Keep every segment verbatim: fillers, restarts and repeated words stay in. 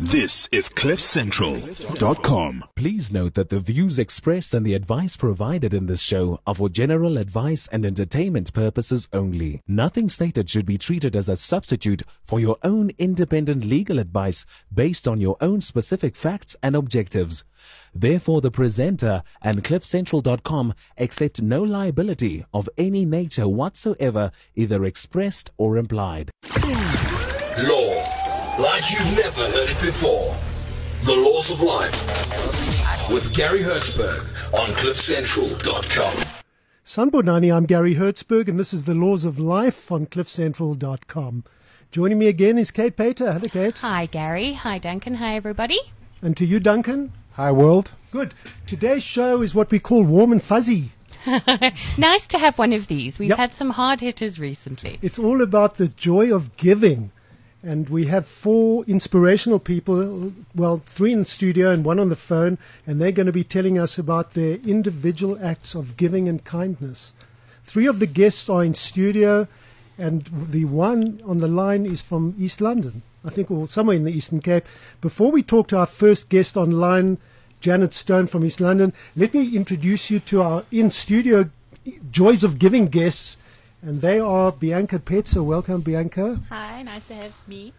This is cliff central dot com. Please note that the views expressed and the advice provided in this show are for general advice and entertainment purposes only. Nothing stated should be treated as a substitute for your own independent legal advice based on your own specific facts and objectives. Therefore, the presenter and cliff central dot com accept no liability of any nature whatsoever, either expressed or implied. Law, like you've never heard it before. The Laws of Life with Gary Hertzberg on cliff central dot com. Sanbonani, I'm Gary Hertzberg, and this is The Laws of Life on cliff central dot com. Joining me again is Kate Pater. Hello, Kate. Hi, Gary. Hi, Duncan. Hi, everybody. And to you, Duncan. Hi, world. Good. Today's show is what we call warm and fuzzy. Nice to have one of these. We've Yep. had some hard hitters recently. It's all about the joy of giving. And we have four inspirational people, well, three in the studio and one on the phone, and they're going to be telling us about their individual acts of giving and kindness. Three of the guests are in studio, and the one on the line is from East London, I think, or somewhere in the Eastern Cape. Before we talk to our first guest online, Janet Stone from East London, let me introduce you to our in-studio Joys of Giving guests. And they are Bianca Petzer. Welcome, Bianca. Hi, nice to have me.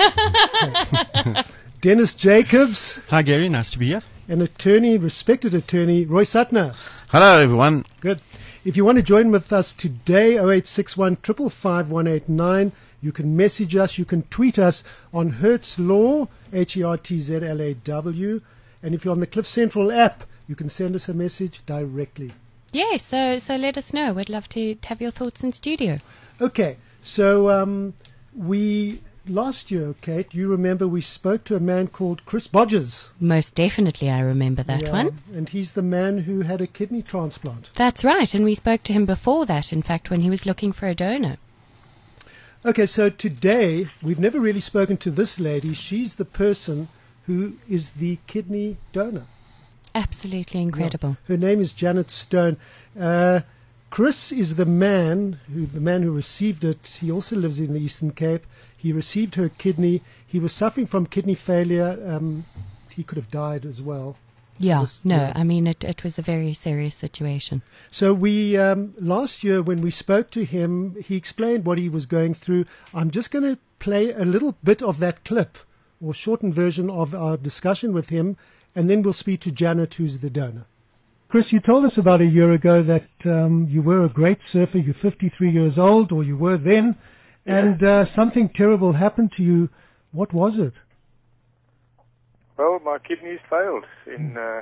Dennis Jacobs. Hi, Gary. Nice to be here. And attorney, respected attorney, Roy Suttner. Hello, everyone. Good. If you want to join with us today, oh eight six one, five five five, one eight nine. You can message us. You can tweet us on Hertz Law, H E R T Z L A W. And if you're on the Cliff Central app, you can send us a message directly. Yeah, so so let us know. We'd love to have your thoughts in studio. Okay, so um, we last year, Kate, you remember we spoke to a man called Chris Bodgers. Most definitely, I remember that Yeah, one. and he's the man who had a kidney transplant. That's right, and we spoke to him before that, in fact, when he was looking for a donor. Okay, so today we've never really spoken to this lady. She's the person who is the kidney donor. Absolutely incredible. Yeah. Her name is Janet Stone. Uh, Chris is the man who the man who received it. He also lives in the Eastern Cape. He received her kidney. He was suffering from kidney failure. Um, he could have died as well. Yeah, Was- no, yeah. I mean, it, it was a very serious situation. So we um, last year when we spoke to him, he explained what he was going through. I'm just going to play a little bit of that clip, or shortened version of our discussion with him, and then we'll speak to Janet, who's the donor. Chris, you told us about a year ago that um, you were a great surfer. You're fifty-three years old, or you were then, and uh, something terrible happened to you. What was it? Well, my kidneys failed in, uh,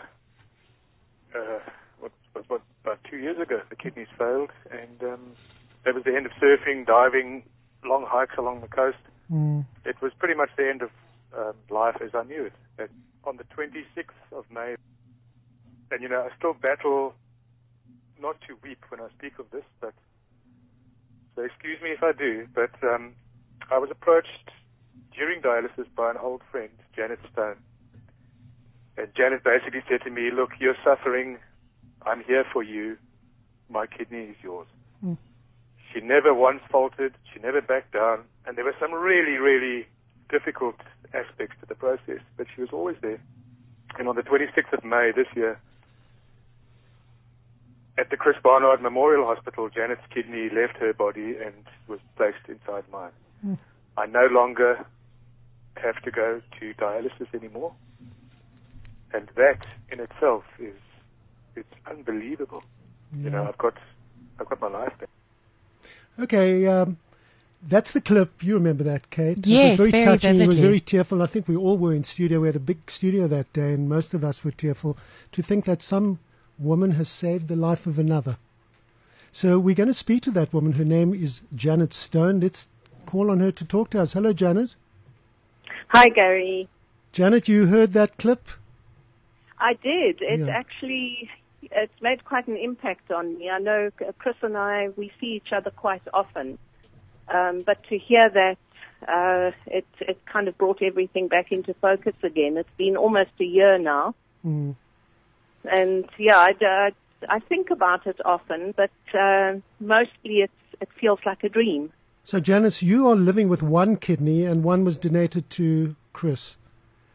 uh, what, what, what, about two years ago. The kidneys failed, and um, that was the end of surfing, diving, long hikes along the coast. Mm. It was pretty much the end of um, life as I knew it. That on the twenty-sixth of May, and you know, I still battle not to weep when I speak of this, but so excuse me if I do, but um, I was approached during dialysis by an old friend, Janet Stone. And Janet basically said to me, look, you're suffering, I'm here for you, my kidney is yours. Mm. She never once faltered, she never backed down, and there were some really, really difficult aspects to the process, but she was always there. And on the twenty-sixth of May this year, at the Chris Barnard Memorial Hospital, Janet's kidney left her body and was placed inside mine. Mm. I no longer have to go to dialysis anymore, and that in itself is it's unbelievable. Yeah. You know, I've got I've got my life back. Okay, um, that's the clip. You remember that, Kate? It Yes, was very, very touching. It was vividly. very tearful. I think we all were in studio. We had a big studio that day, and most of us were tearful to think that some woman has saved the life of another. So we're going to speak to that woman. Her name is Janet Stone. Let's call on her to talk to us. Hello, Janet. Hi, Gary. Janet, you heard that clip? I did. It Yeah. actually, it's made quite an impact on me. I know Chris and I, we see each other quite often. Um, but to hear that, uh, it, it kind of brought everything back into focus again. It's been almost a year now. Mm. And yeah, I, I, I think about it often, but uh, mostly it's, it feels like a dream. So, Janice, you are living with one kidney, and one was donated to Chris.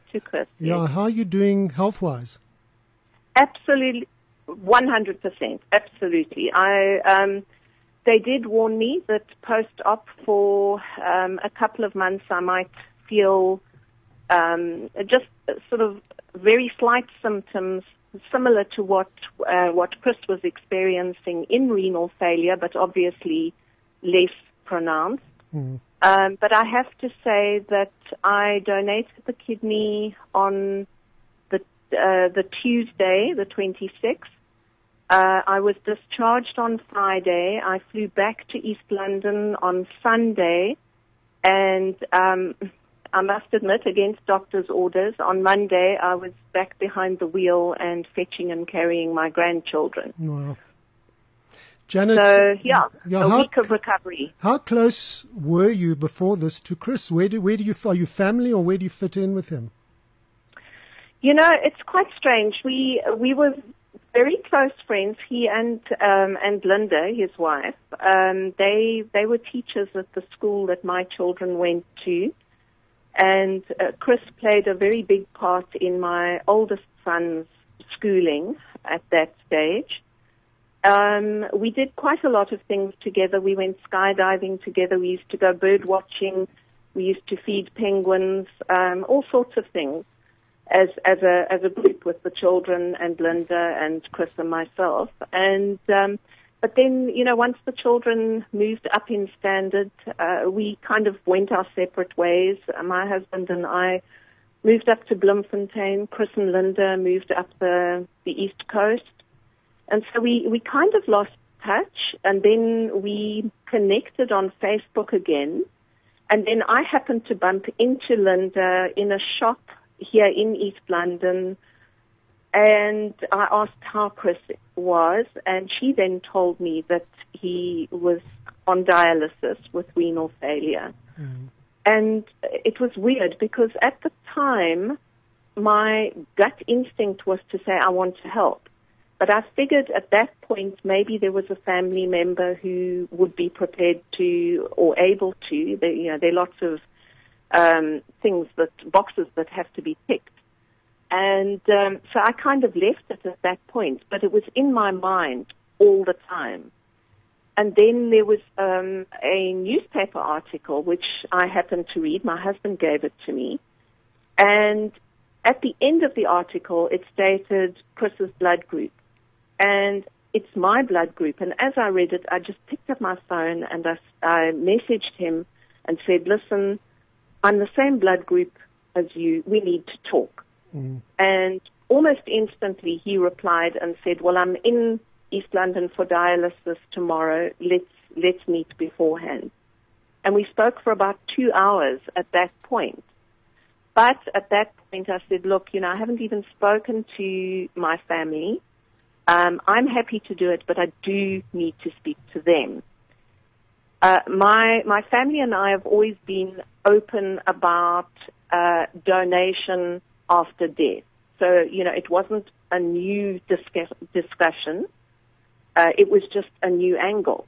to Chris. Yeah, yes. how are you doing health-wise? Absolutely, one hundred percent. Absolutely. I um, they did warn me that post-op for um, a couple of months I might feel um, just sort of very slight symptoms similar to what uh, what Chris was experiencing in renal failure, but obviously less pronounced. Mm. Um, but I have to say that I donated the kidney on the uh, the Tuesday, the twenty-sixth. Uh, I was discharged on Friday. I flew back to East London on Sunday, and um, I must admit, against doctor's orders, on Monday I was back behind the wheel and fetching and carrying my grandchildren. Wow. Janet, So, yeah, yeah, a how, week of recovery. How close were you before this to Chris? Where do, where do you, are you family or where do you fit in with him? You know, it's quite strange. We we were very close friends. He and um, and Linda, his wife, um, they they were teachers at the school that my children went to, and uh, Chris played a very big part in my oldest son's schooling at that stage. Um, we did quite a lot of things together. We went skydiving together. We used to go bird watching. We used to feed penguins, um, all sorts of things as as a as a group with the children and Linda and Chris and myself. And um, but then, you know, once the children moved up in standard, uh, we kind of went our separate ways. Uh, my husband and I moved up to Bloemfontein. Chris and Linda moved up the the East Coast. And so we, we kind of lost touch, and then we connected on Facebook again. And then I happened to bump into Linda in a shop here in East London, and I asked how Chris was, and she then told me that he was on dialysis with renal failure. Mm. And it was weird because at the time, my gut instinct was to say, I want to help. But I figured at that point maybe there was a family member who would be prepared to or able to. There, you know, there are lots of um, things that boxes that have to be ticked, and um, so I kind of left it at that point. But it was in my mind all the time. And then there was um, a newspaper article which I happened to read. My husband gave it to me, and at the end of the article it stated Chris's blood group. And it's my blood group. And as I read it, I just picked up my phone and I, I messaged him and said, listen, I'm the same blood group as you. We need to talk. Mm. And almost instantly he replied and said, well, I'm in East London for dialysis tomorrow. Let's, let's meet beforehand. And we spoke for about two hours at that point. But at that point I said, look, you know, I haven't even spoken to my family. Um, I'm happy to do it, but I do need to speak to them. Uh, my my family and I have always been open about uh, donation after death. So, you know, it wasn't a new discuss- discussion. Uh, it was just a new angle.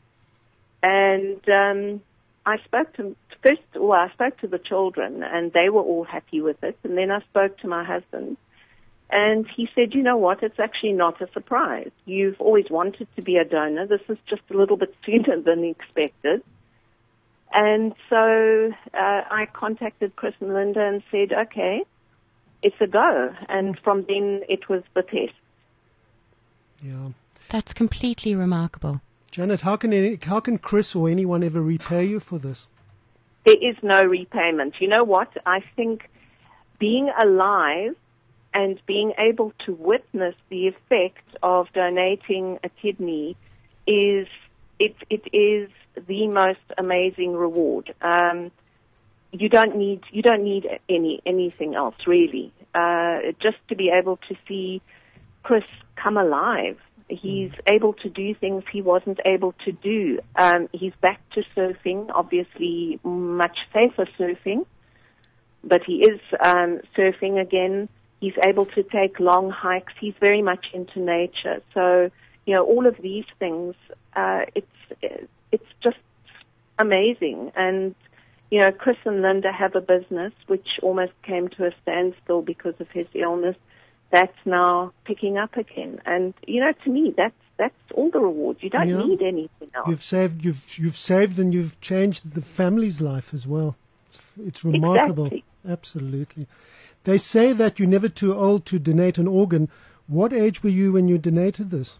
And um, I spoke to first. Well, I spoke to the children, and they were all happy with it. And then I spoke to my husband. And he said, you know what, it's actually not a surprise. You've always wanted to be a donor. This is just a little bit sooner than expected. And so uh, I contacted Chris and Linda and said, okay, it's a go. And from then it was the test. Yeah. That's completely remarkable. Janet, how can any, how can Chris or anyone ever repay you for this? There is no repayment. You know what? I think being alive and being able to witness the effect of donating a kidney is it it is the most amazing reward. Um, you don't need you don't need any anything else really. Uh, just to be able to see Chris come alive. He's mm. able to do things he wasn't able to do. Um, he's back to surfing, obviously much safer surfing, but he is um, surfing again. He's able to take long hikes. He's very much into nature. So, you know, all of these things, uh, it's it's just amazing. And you know, Chris and Linda have a business which almost came to a standstill because of his illness. That's now picking up again. And, you know, to me, that's, that's all the rewards. You don't Yeah. need anything else. You've saved, you've you've saved, and you've changed the family's life as well. It's, it's remarkable. Exactly. Absolutely. They say that you're never too old to donate an organ. What age were you when you donated this?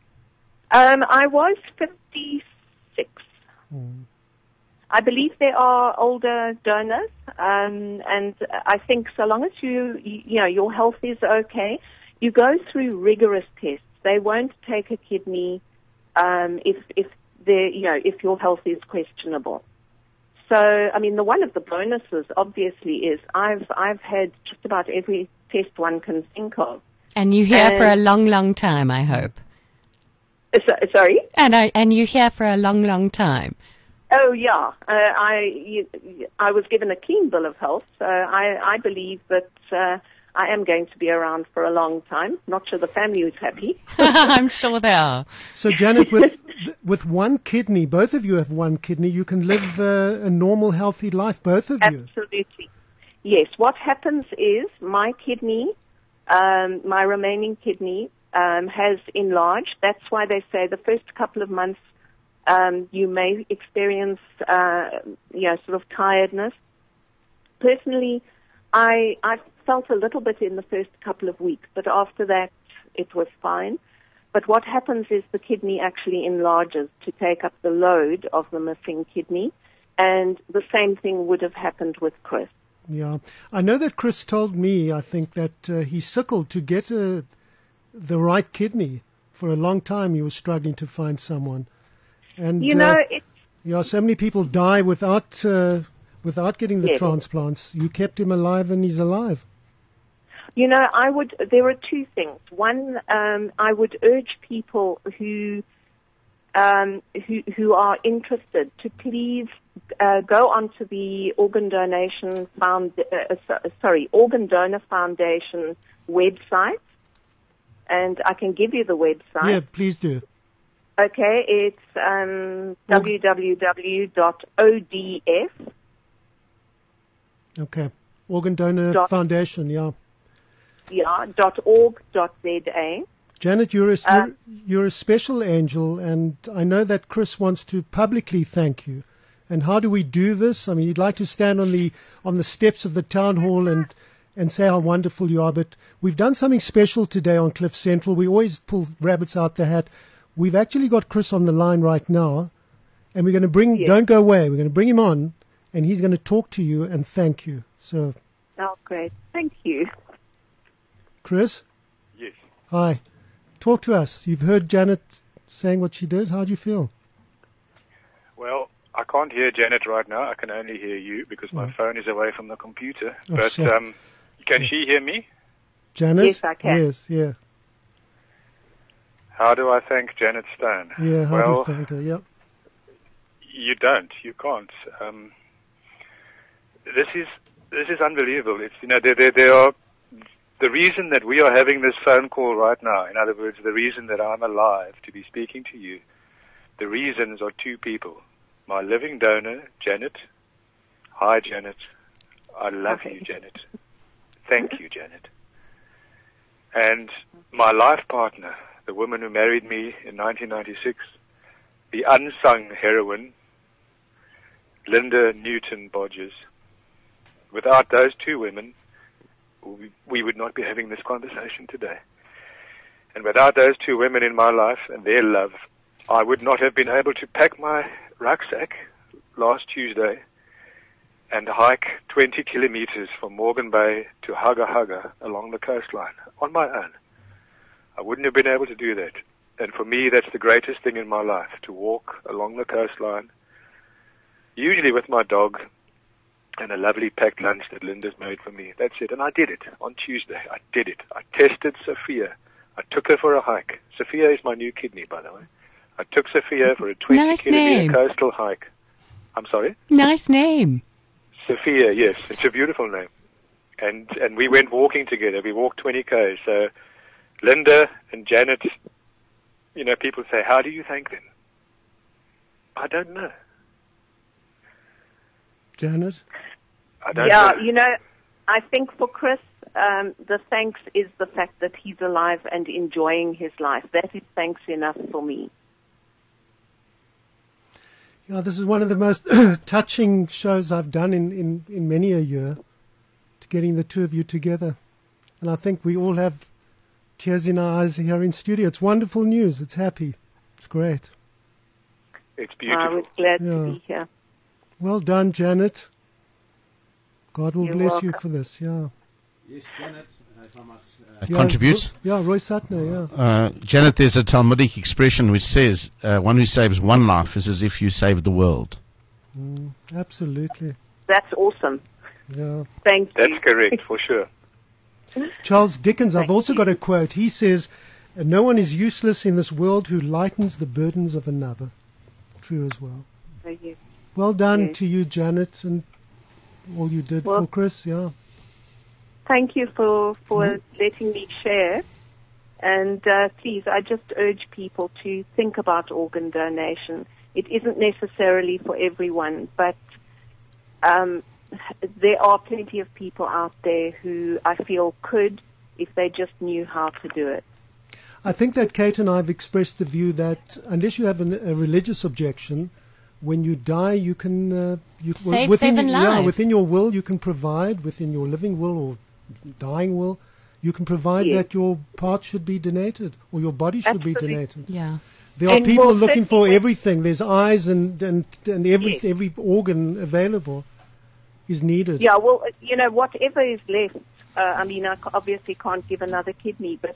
Um, I was fifty-six. Hmm. I believe there are older donors, um, and I think so long as you, you, you know, your health is okay, you go through rigorous tests. They won't take a kidney um, if, if they, you know, if your health is questionable. So, I mean, the one of the bonuses obviously is I've I've had just about every test one can think of. And you're here for a And- long, long time, I hope. Uh, so, sorry. And I, and you're here for a long, long time. Oh yeah, uh, I you, I was given a clean bill of health, so I I believe that uh, I am going to be around for a long time. Not sure the family is happy. I'm sure they are. So, Janet, with with one kidney, both of you have one kidney, you can live uh, a normal, healthy life, both of you. Absolutely. Yes. What happens is my kidney, um, my remaining kidney, um, has enlarged. That's why they say the first couple of months um, you may experience, uh, you know, sort of tiredness. Personally, I I felt a little bit in the first couple of weeks, but after that it was fine. But what happens is the kidney actually enlarges to take up the load of the missing kidney, and the same thing would have happened with Chris. Yeah. I know that Chris told me, I think, that uh, he suckled to get a, the right kidney. For a long time he was struggling to find someone. And, You know, uh, it's yeah, so many people die without uh, without getting the Yes. transplants. You kept him alive, and he's alive. You know, I would. There are two things. One, um, I would urge people who um, who who are interested to please uh, go onto the Organ Donation Found, uh, so- sorry, Organ Donor Foundation website, and I can give you the website. Yeah, please do. Okay, it's um, w w w dot o d f. Okay. Organ Donor Dot- Foundation, yeah. Yeah, dot org dot z a. Janet, you're a, Uh, you're, you're a special angel, and I know that Chris wants to publicly thank you. And how do we do this? I mean, you'd like to stand on the on the steps of the town hall and and say how wonderful you are, but we've done something special today on Cliff Central. We always pull rabbits out the hat. We've actually got Chris on the line right now, and we're going to bring. Yes. Don't go away. We're going to bring him on, and he's going to talk to you and thank you. So, Oh, great. Thank you. Chris, Yes. hi. Talk to us. You've heard Janet saying what she did. How do you feel? Well, I can't hear Janet right now. I can only hear you because my Oh. phone is away from the computer. Oh, but shit. um, can she hear me? Janet? Yes, I can. Yes, yeah. How do I thank Janet Stone? Yeah, how well, do you thank her? Yep. you don't. You can't. Um, this is this is unbelievable. It's you know there there, there are the reason that we are having this phone call right now. In other words, the reason that I'm alive to be speaking to you. The reasons are two people. My living donor, Janet. Hi, Janet. I love Hi. you, Janet. Thank you, Janet. And my life partner, the woman who married me in nineteen ninety-six, the unsung heroine, Linda Newton Bodgers. Without those two women, we, we would not be having this conversation today. And without those two women in my life and their love, I would not have been able to pack my rucksack last Tuesday and hike twenty kilometers from Morgan Bay to Hugga Hugga along the coastline on my own. I wouldn't have been able to do that. And for me, that's the greatest thing in my life, to walk along the coastline, usually with my dog and a lovely packed lunch that Linda's made for me. That's it. And I did it on Tuesday. I did it. I tested Sophia. I took her for a hike. Sophia is my new kidney, by the way. I took Sophia for a twenty Nice kilometer name. coastal hike. I'm sorry? Nice name. Sophia, yes. It's a beautiful name. And and we went walking together. We walked twenty kays. So Linda and Janet, you know, people say, how do you thank them? I don't know. Janet? I don't Yeah, know. you know, I think for Chris, um, the thanks is the fact that he's alive and enjoying his life. That is thanks enough for me. Yeah, this is one of the most touching shows I've done in, in, in many a year, to getting the two of you together. And I think we all have tears in our eyes here in studio. It's wonderful news. It's happy. It's great. It's I beautiful. was glad Yeah. to be here. Well done, Janet. God will You're bless you welcome. for this, yeah. Yes, Janet, if I must uh, yeah contribute. Ro- yeah, Roy Sutner, yeah. Uh, Janet, there's a Talmudic expression which says, uh, one who saves one life is as if you saved the world. Mm, absolutely. That's awesome. Yeah. Thank you. That's correct, for sure. Charles Dickens, I've Thank also you. got a quote. He says, no one is useless in this world who lightens the burdens of another. True as well. Thank you. Well done Yes. to you, Janet, and all you did Well- for Chris, yeah. Thank you for, for Mm-hmm. letting me share. And uh, please, I just urge people to think about organ donation. It isn't necessarily for everyone, but um, there are plenty of people out there who I feel could if they just knew how to do it. I think that Kate and I have expressed the view that unless you have an, a religious objection, when you die, you can uh, you Save within seven yeah lives. within your will you can provide within your living will or dying will you can provide Yes. that your part should be donated or your body should Absolutely. be donated. Yeah. There are And people well, looking for certainly- everything. There's eyes and and and every Yes. every organ available is needed. Yeah, well, you know, whatever is left, uh, I mean, I c- obviously can't give another kidney, but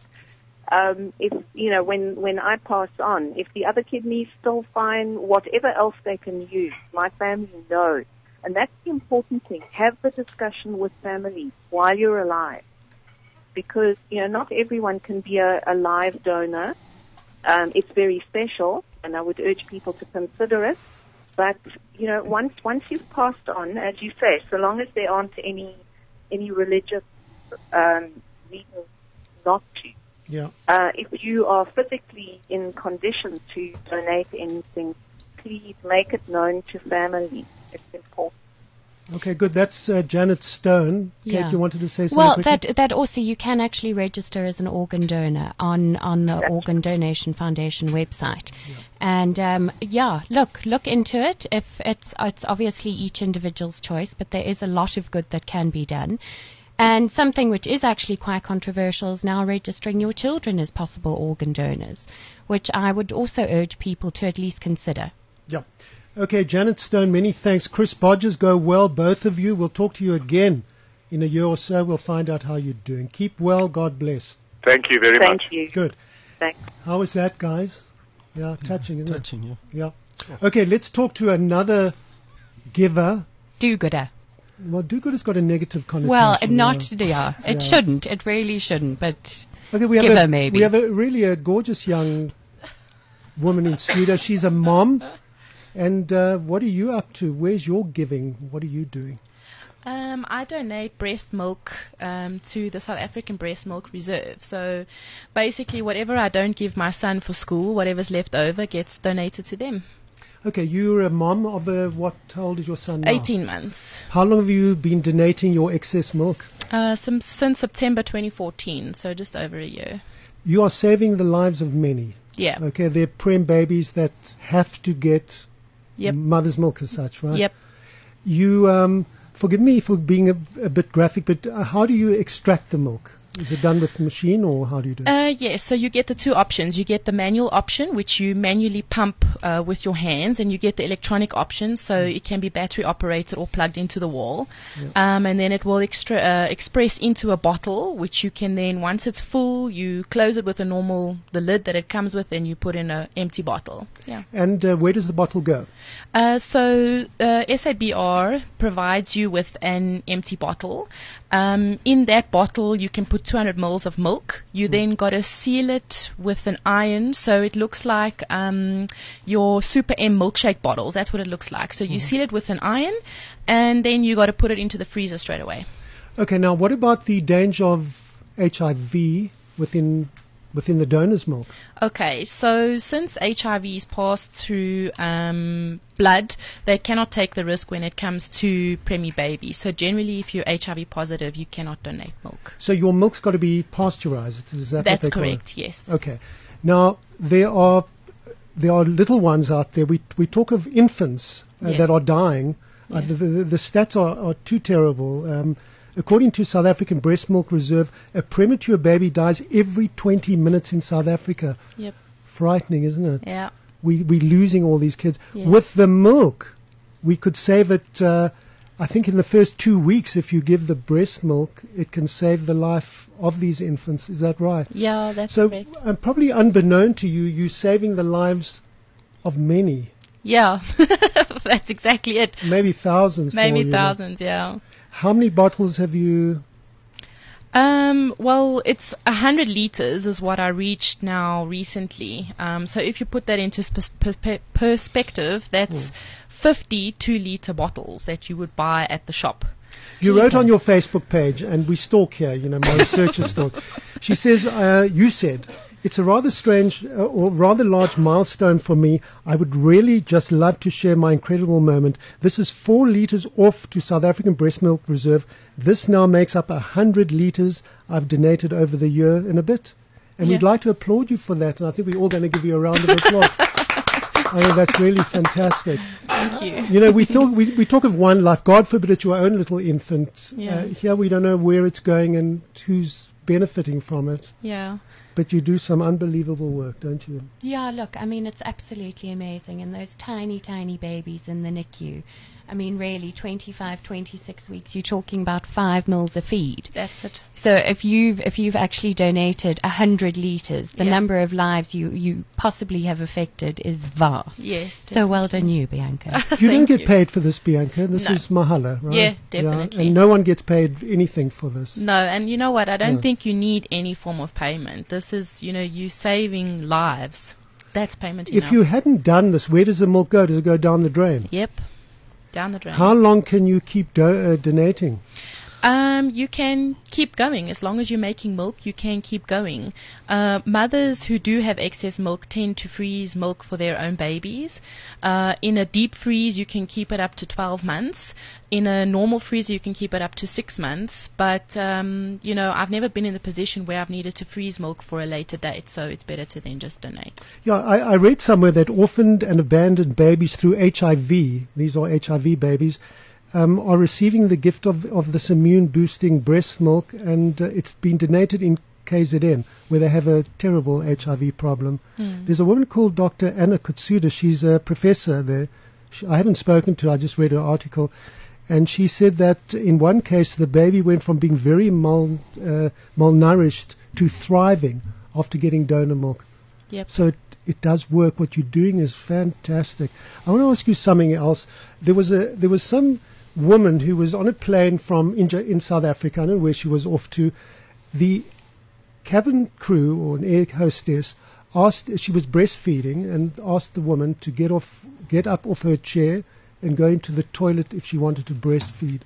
um, if, you know, when, when I pass on, if the other kidney's still fine, whatever else they can use, my family knows. And that's the important thing. Have the discussion with family while you're alive. Because, you know, not everyone can be a, a live donor. Um, it's very special, and I would urge people to consider it. But, you know, once once you've passed on, as you say, so long as there aren't any any religious um, reasons not to, Yeah. uh, if you are physically in condition to donate anything, please make it known to family. It's important. Okay, good. That's uh, Janet Stone. Kate, Yeah. you wanted to say something Well, quickly? that that also you can actually register as an organ donor on on the That's Organ Donation Foundation website, and um, yeah, look look into it. If it's it's obviously each individual's choice, but there is a lot of good that can be done. And something which is actually quite controversial is now registering your children as possible organ donors, which I would also urge people to at least consider. Yeah. Okay, Janet Stone, many thanks. Chris Bodgers, go well, both of you. We'll talk to you again in a year or so. We'll find out how you're doing. Keep well. God bless. Thank you very Thank much. you. Good. Thanks. How was that, guys? Yeah, touching, isn't Touching, yeah. it? Yeah. Okay, let's talk to another giver. Do-gooder. Well, do-good has got a negative connotation. Well, yeah. not yeah, it Yeah. shouldn't. It really shouldn't. But Okay, we have giver, a, maybe. We have a really a gorgeous young woman in studio. She's a mom. And uh, what are you up to? Where's your giving? What are you doing? Um, I donate breast milk um, to the South African Breast Milk Reserve. So basically, whatever I don't give my son for school, whatever's left over gets donated to them. Okay, you're a mom of a, what how old is your son now? eighteen months. How long have you been donating your excess milk? Uh, since, since September twenty fourteen, so just over a year. You are saving the lives of many. Yeah. Okay, they're prem babies that have to get Yep. mother's milk as such, right? Yep. You, um, forgive me for being a, a bit graphic, but uh, how do you extract the milk? Is it done with machine or how do you do it? Uh, yes, so you get the two options. You get the manual option, which you manually pump uh, with your hands, and you get the electronic option, so it can be battery operated or plugged into the wall. Um, and then it will extra, uh, express into a bottle, which you can then, once it's full, you close it with a normal, the lid that it comes with, and you put in an empty bottle. Yeah. And uh, where does the bottle go? Uh, so uh, S A B R provides you with an empty bottle. Um, in that bottle, you can put two hundred mils of milk. You then got to seal it with an iron, so it looks like um, your Super M milkshake bottles. That's what it looks like. So you seal it with an iron, and then you got to put it into the freezer straight away. Okay, now what about the danger of H I V within within the donor's milk? Okay, so since H I V is passed through um, blood, they cannot take the risk when it comes to preemie babies. So generally, if you're H I V positive, you cannot donate milk. So your milk's got to be pasteurized. Is that That's what they correct, call it? yes. Okay. Now, there are there are little ones out there. We we talk of infants uh, Yes. that are dying. Uh, Yes. the, the, the stats are, are too terrible. Um, according to South African Breast Milk Reserve, a premature baby dies every twenty minutes in South Africa. Yep. Frightening, isn't it? Yeah. We, we're losing all these kids. Yes. With the milk, we could save it, uh, I think in the first two weeks, if you give the breast milk, it can save the life of these infants. Is that right? Yeah, that's So, correct. uh, probably unbeknown to you, you're saving the lives of many, Yeah, that's exactly it. maybe thousands. for all Maybe you know. thousands, yeah. How many bottles have you? Um, well, it's one hundred liters is what I reached now recently. Um, so if you put that into sp- perspe- perspective, that's fifty two-liter bottles that you would buy at the shop. You wrote on your Facebook page, and we stalk here, you know, my researcher stalk. She says, uh, you said, it's a rather strange uh, or rather large milestone for me. I would really just love to share my incredible moment. This is four litres off to South African Breast Milk Reserve. This now makes up one hundred litres I've donated over the year and a bit. And Yeah. we'd like to applaud you for that, and I think we're all going to give you a round of applause. I think that's really fantastic. Thank you. You know, we thought we, we talk of one life. God forbid it's your own little infant. Yeah. Uh, here we don't know where it's going and who's benefiting from it. Yeah. But you do some unbelievable work, don't you? Yeah, look, I mean, it's absolutely amazing. And those tiny, tiny babies in the N I C U, I mean, really, twenty-five, twenty-six weeks, you're talking about five mils a feed. That's it. So if you've if you've actually donated one hundred litres, the Yeah. number of lives you, you possibly have affected is vast. Yes. So well done you, Bianca. You don't Thank get you. paid for this, Bianca. This No. is mahala, right? Yeah, definitely. And no one gets paid anything for this. No, and you know what? I don't Yeah. think you need any form of payment. This is, you know, you saving lives. That's payment enough. If you hadn't done this, where does the milk go? Does it go down the drain? Yep. Down the drain. How long can you keep do- uh, donating? Um, you can keep going as long as you're making milk. You can keep going. Uh, mothers who do have excess milk tend to freeze milk for their own babies. Uh, in a deep freeze, you can keep it up to twelve months. In a normal freezer, you can keep it up to six months. But um, you know, I've never been in a position where I've needed to freeze milk for a later date, so it's better to then just donate. Yeah, I, I read somewhere that orphaned and abandoned babies through H I V, these are H I V babies, um, are receiving the gift of, of this immune-boosting breast milk, and uh, it's been donated in K Z N, where they have a terrible H I V problem. Mm. There's a woman called Doctor Anna Kutsuda. She's a professor there. She, I haven't spoken to her. I just read her article. And she said that in one case, the baby went from being very mal, uh, malnourished to thriving after getting donor milk. Yep. So it, it does work. What you're doing is fantastic. I want to ask you something else. There was a there was some woman who was on a plane from India in South Africa. I don't know where she was off to. The cabin crew or an air hostess asked. She was breastfeeding and asked the woman to get off, get up off her chair and go into the toilet if she wanted to breastfeed.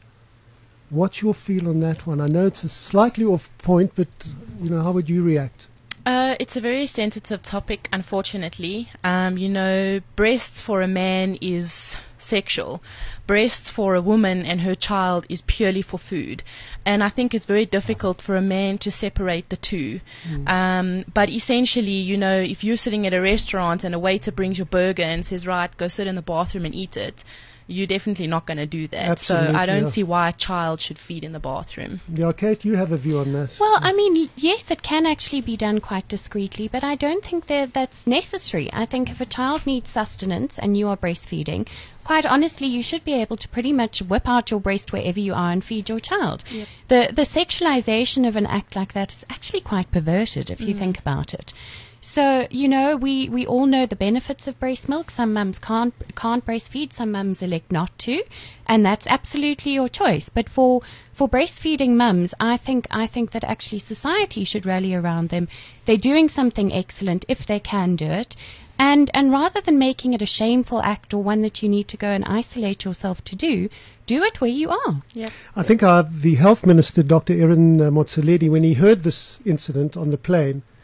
What's your feel on that one? I know it's a slightly off point, but you know, how would you react? Uh, it's a very sensitive topic, unfortunately. Um, you know, breasts for a man is sexual. Breasts for a woman and her child is purely for food. And I think it's very difficult for a man to separate the two. Mm. Um, but essentially, you know, if you're sitting at a restaurant and a waiter brings your burger and says, right, go sit in the bathroom and eat it, you're definitely not going to do that. Absolutely, so I don't yeah. see why a child should feed in the bathroom. Yeah, Kate, you have a view on that. Well, I mean, yes, it can actually be done quite discreetly, but I don't think that that's necessary. I think if a child needs sustenance and you are breastfeeding, quite honestly, you should be able to pretty much whip out your breast wherever you are and feed your child. Yep. The the sexualization of an act like that is actually quite perverted if mm. you think about it. So, you know, we, we all know the benefits of breast milk. Some mums can't can't breastfeed, some mums elect not to, and that's absolutely your choice. But for for breastfeeding mums, I think I think that actually society should rally around them. They're doing something excellent if they can do it. And and rather than making it a shameful act or one that you need to go and isolate yourself to do, do it where you are. Yep. I think our, the health minister, Doctor Erin uh, Motsoaledi, when he heard this incident on the plane,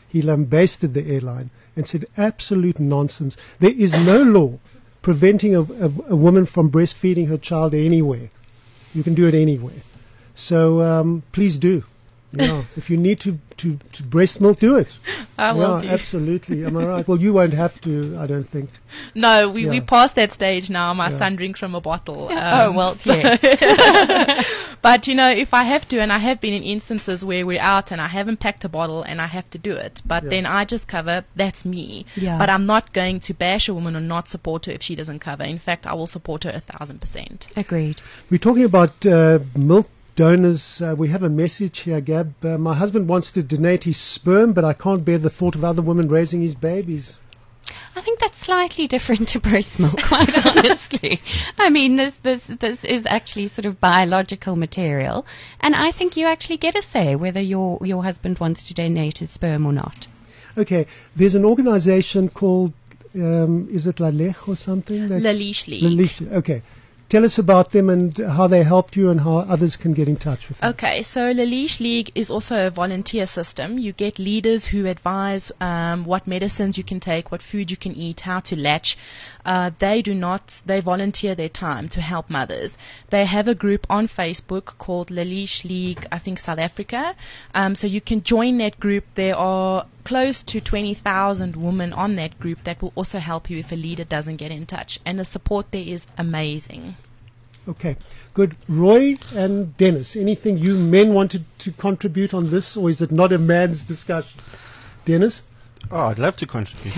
he lambasted the airline and said absolute nonsense. There is no law preventing a, a, a woman from breastfeeding her child anywhere. You can do it anywhere. So um, please do. Yeah, if you need to, to, to breast milk, do it. I will yeah, do. Absolutely. Am I right? Well, you won't have to, I don't think. No, we Yeah. we passed that stage now. My Yeah. son drinks from a bottle. Oh, well, so- yeah. But, you know, if I have to, and I have been in instances where we're out and I haven't packed a bottle and I have to do it, but Yeah. then I just cover, that's me. Yeah. But I'm not going to bash a woman or not support her if she doesn't cover. In fact, I will support her a thousand percent. Agreed. We're talking about uh, milk donors. Uh, we have a message here, Gab. Uh, my husband wants to donate his sperm, but I can't bear the thought of other women raising his babies. I think that's slightly different to breast milk, quite honestly. I mean, this, this, this is actually sort of biological material, and I think you actually get a say whether your, your husband wants to donate his sperm or not. Okay, there's an organization called, um, is it Lalech or something? That- Lalish League. Lalish, okay. Tell us about them and how they helped you and how others can get in touch with them. Okay, so Lalish League is also a volunteer system. You get leaders who advise um, what medicines you can take, what food you can eat, how to latch. Uh, they do not, they volunteer their time to help mothers. They have a group on Facebook called Lalish League, I think South Africa. Um, so you can join that group. There are close to twenty thousand women on that group that will also help you if a leader doesn't get in touch. And the support there is amazing. Okay, good. Roy and Dennis, anything you men wanted to contribute on this, or is it not a man's discussion? Dennis, Oh, I'd love to contribute.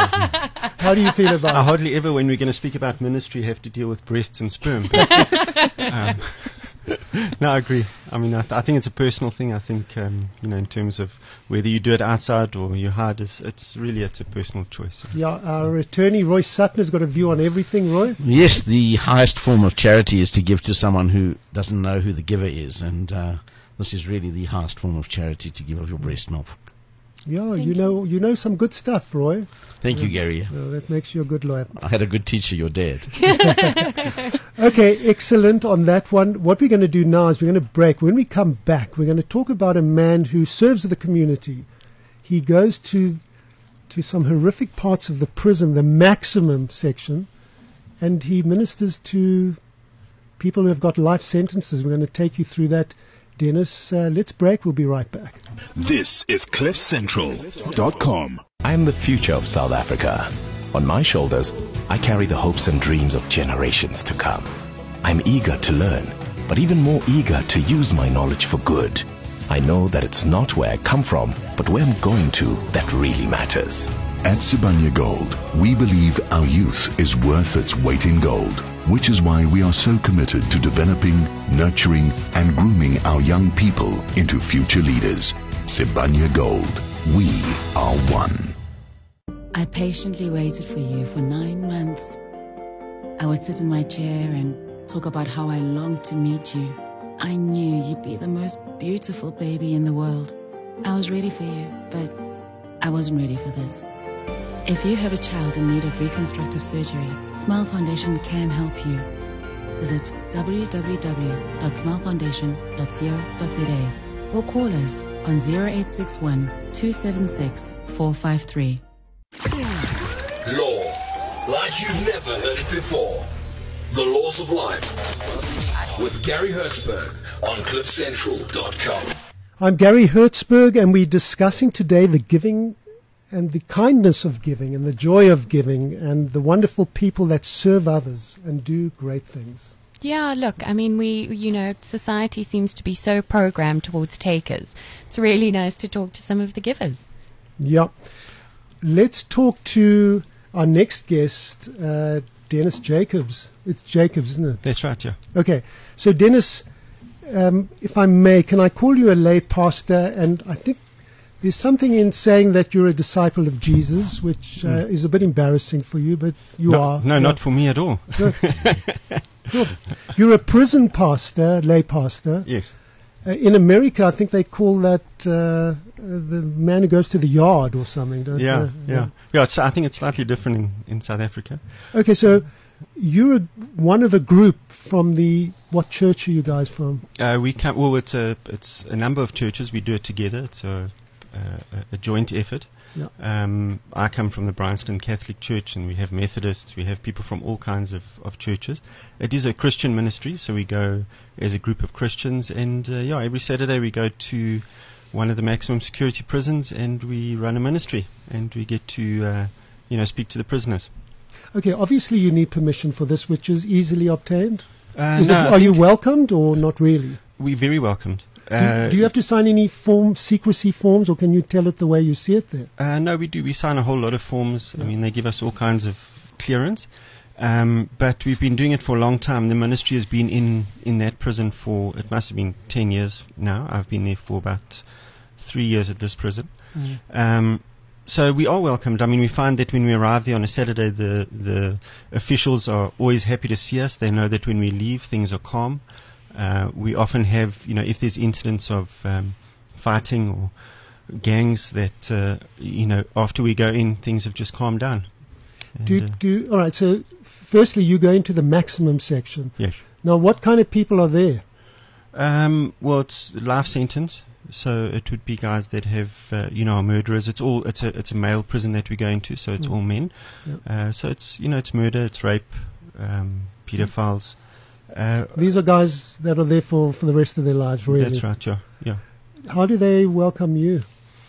how do you feel about I it? hardly ever, when we're going to speak about ministry, have to deal with breasts and sperm. um, no, I agree. I mean, I, th- I think it's a personal thing. I think, um, you know, in terms of whether you do it outside or you hide, it's, it's really it's a personal choice. Yeah, our attorney, Roy Sutton, has got a view on everything, Roy. Yes, the highest form of charity is to give to someone who doesn't know who the giver is, and uh, this is really the highest form of charity, to give of your breast milk. Yeah, you know you know some good stuff, Roy. Thank you, Gary. Uh, that makes you a good lawyer. I had a good teacher, your dad. Okay, excellent on that one. What we're going to do now is we're going to break. When we come back, we're going to talk about a man who serves the community. He goes to to some horrific parts of the prison, the maximum section, and he ministers to people who have got life sentences. We're going to take you through that. Dennis, uh, let's break. We'll be right back. This is cliff central dot com. I'm the future of South Africa. On my shoulders, I carry the hopes and dreams of generations to come. I'm eager to learn, but even more eager to use my knowledge for good. I know that it's not where I come from, but where I'm going to that really matters. At Sibanye Gold, we believe our youth is worth its weight in gold, which is why we are so committed to developing, nurturing, and grooming our young people into future leaders. Sibanye Gold, we are one. I patiently waited for you for nine months. I would sit in my chair and talk about how I longed to meet you. I knew you'd be the most beautiful baby in the world. I was ready for you, but I wasn't ready for this. If you have a child in need of reconstructive surgery, Smile Foundation can help you. Visit w w w dot smile foundation dot co dot z a or call us on zero eight six one, two seven six, four five three. Law, like you've never heard it before. The Laws of Life with Gary Hertzberg on cliff central dot com. I'm Gary Hertzberg, and we're discussing today the giving and the kindness of giving and the joy of giving and the wonderful people that serve others and do great things. Yeah, look, I mean, we, you know, society seems to be so programmed towards takers. It's really nice to talk to some of the givers. Yeah. Let's talk to our next guest, uh, Dennis Jacobs. It's Jacobs, isn't it? That's right, yeah. Okay. So, Dennis, um, if I may, can I call you a lay pastor? And I think there's something in saying that you're a disciple of Jesus, which uh, mm. is a bit embarrassing for you, but you no, are. No, yeah. not for me at all. No. Good. You're a prison pastor, lay pastor. Yes. Uh, in America, I think they call that uh, uh, the man who goes to the yard or something, don't yeah, they? Yeah, yeah. Yeah, it's, I think it's slightly different in, in South Africa. Okay, so you're a, one of a group from the, what church are you guys from? Uh, we come, well, it's a, it's a number of churches. We do it together. It's a a, a joint effort. Yeah. Um, I come from the Bryanston Catholic Church, and we have Methodists, we have people from all kinds of, of churches. It is a Christian ministry, so we go as a group of Christians, and uh, yeah, every Saturday we go to one of the maximum security prisons, and we run a ministry, and we get to uh, you know speak to the prisoners. Okay, obviously you need permission for this, which is easily obtained. Uh, is no, it, I are you think welcomed or not really? we're very welcomed. Do, Uh, do you have to sign any form, secrecy forms, or can you tell it the way you see it there? Uh, no, we do. We sign a whole lot of forms. I mean, they give us all kinds of clearance. Um, but we've been doing it for a long time. The ministry has been in, in that prison for, it must have been ten years now. I've been there for about three years at this prison. Mm. Um, so we are welcomed. I mean, we find that when we arrive there on a Saturday, the, the officials are always happy to see us. They know that when we leave, things are calm. Uh, we often have, you know, if there's incidents of um, fighting or gangs, that, uh, you know, after we go in, things have just calmed down. And, Do, uh, do, all right, so firstly you go into the maximum section. Yes. Now, what kind of people are there? Um, well, it's life sentence, so it would be guys that have, uh, you know, are murderers. It's all, it's a, it's a male prison that we go into, so it's Mm. all men. Yep. Uh, so it's, you know, it's murder, it's rape, um, pedophiles. Uh, These are guys that are there for, for the rest of their lives, really. That's right, yeah, yeah. How do they welcome you?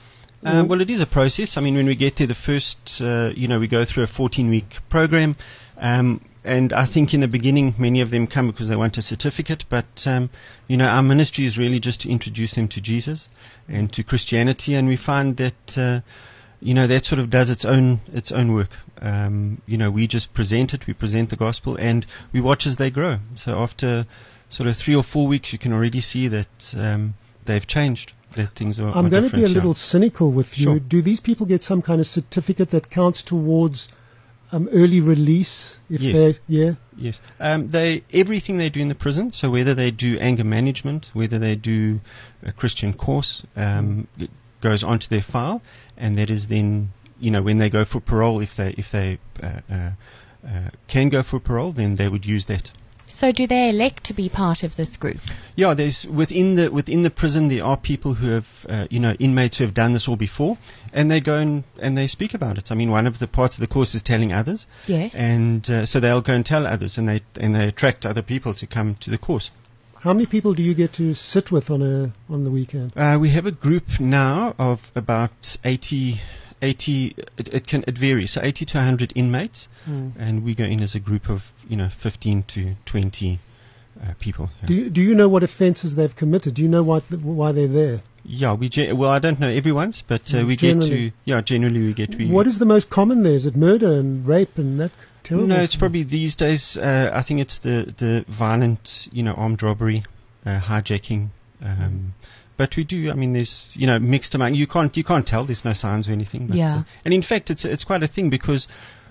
Um, well, it is a process. I mean, when we get there, the first, uh, you know, we go through a fourteen-week program, um, and I think in the beginning, many of them come because they want a certificate. But um, you know, our ministry is really just to introduce them to Jesus and to Christianity, and we find that, uh, you know, that sort of does its own its own work. Um, you know, we just present it, we present the gospel, and we watch as they grow. So after sort of three or four weeks, you can already see that um, they've changed. That things are. I'm are going to be a different, little yeah. cynical with Sure. you. Do these people get some kind of certificate that counts towards um, early release? If Yes. they, yeah. Yes. Um, they everything they do in the prison. So whether they do anger management, whether they do a Christian course, um, it goes onto their file, and that is then, you know, when they go for parole, if they if they uh, uh, uh, can go for parole, then they would use that. So do they elect to be part of this group? Yeah, there's within the within the prison there are people who have uh, you know inmates who have done this all before, and they go and, and they speak about it. I mean, one of the parts of the course is telling others. Yes. And uh, so they'll go and tell others, and they and they attract other people to come to the course. How many people do you get to sit with on a on the weekend? Uh, we have a group now of about eighty. eighty it, it can it varies, so eighty to one hundred inmates, Mm. and we go in as a group of you know fifteen to twenty uh, people. Yeah. Do you, do you know what offences they've committed? Do you know why th- why they're there? Yeah, we ge- well, I don't know everyone's, but uh, Mm, we generally. get to yeah. Generally, we get to. What is the most common there? Is it murder and rape and that terrible No, it's stuff? probably these days. Uh, I think it's the the violent, you know, armed robbery, uh, hijacking. Um, but we do. I mean, there's you know mixed among. You can't you can't tell. There's no signs or anything. But, Yeah. uh, and in fact, it's it's quite a thing because